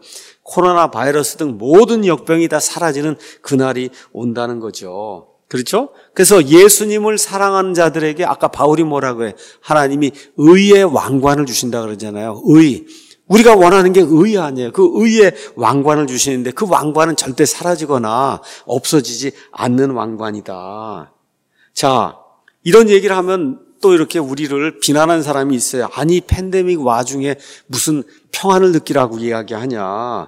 코로나 바이러스 등 모든 역병이 다 사라지는 그날이 온다는 거죠. 그렇죠? 그래서 예수님을 사랑하는 자들에게 아까 바울이 뭐라고 해? 하나님이 의의 왕관을 주신다 그러잖아요. 의. 우리가 원하는 게 의 아니에요. 그 의의 왕관을 주시는데 그 왕관은 절대 사라지거나 없어지지 않는 왕관이다. 자, 이런 얘기를 하면 또 이렇게 우리를 비난하는 사람이 있어요. 아니, 팬데믹 와중에 무슨 평안을 느끼라고 이야기하냐.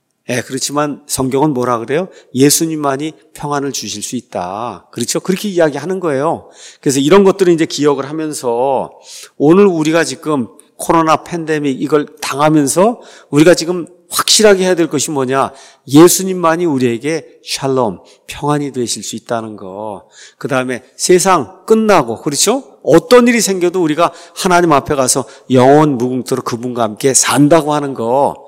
그렇지만 성경은 뭐라 그래요? 예수님만이 평안을 주실 수 있다. 그렇죠? 그렇게 이야기하는 거예요. 그래서 이런 것들을 이제 기억을 하면서 오늘 우리가 지금 코로나 팬데믹 이걸 당하면서 우리가 지금 확실하게 해야 될 것이 뭐냐? 예수님만이 우리에게 샬롬, 평안이 되실 수 있다는 거. 그 다음에 세상 끝나고, 그렇죠? 어떤 일이 생겨도 우리가 하나님 앞에 가서 영원 무궁토록 그분과 함께 산다고 하는 거.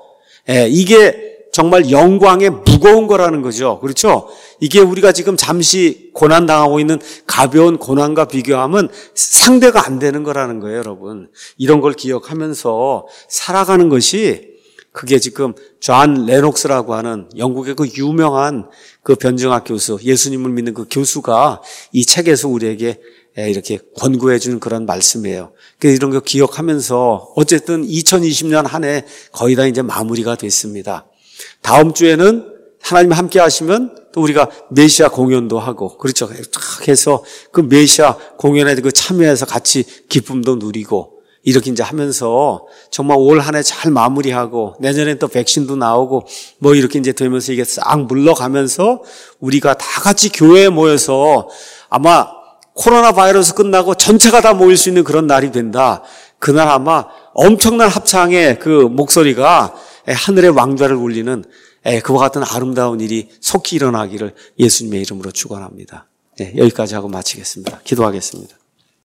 이게 정말 영광의 무거운 거라는 거죠. 그렇죠? 이게 우리가 지금 잠시 고난당하고 있는 가벼운 고난과 비교하면 상대가 안 되는 거라는 거예요, 여러분. 이런 걸 기억하면서 살아가는 것이 그게 지금 존 레녹스라고 하는 영국의 그 유명한 그 변증학 교수, 예수님을 믿는 그 교수가 이 책에서 우리에게 이렇게 권고해 주는 그런 말씀이에요. 그래서 이런 거 기억하면서 어쨌든 2020년 한 해 거의 다 이제 마무리가 됐습니다. 다음 주에는 하나님 함께 하시면 또 우리가 메시아 공연도 하고, 그렇죠. 쫙 해서 그 메시아 공연에 그 참여해서 같이 기쁨도 누리고, 이렇게 이제 하면서 정말 올 한 해 잘 마무리하고 내년엔 또 백신도 나오고 뭐 이렇게 이제 되면서 이게 싹 물러가면서 우리가 다 같이 교회에 모여서 아마 코로나 바이러스 끝나고 전체가 다 모일 수 있는 그런 날이 된다. 그날 아마 엄청난 합창의 그 목소리가 하늘의 왕좌를 울리는 그와 같은 아름다운 일이 속히 일어나기를 예수님의 이름으로 축원합니다. 여기까지 하고 마치겠습니다. 기도하겠습니다.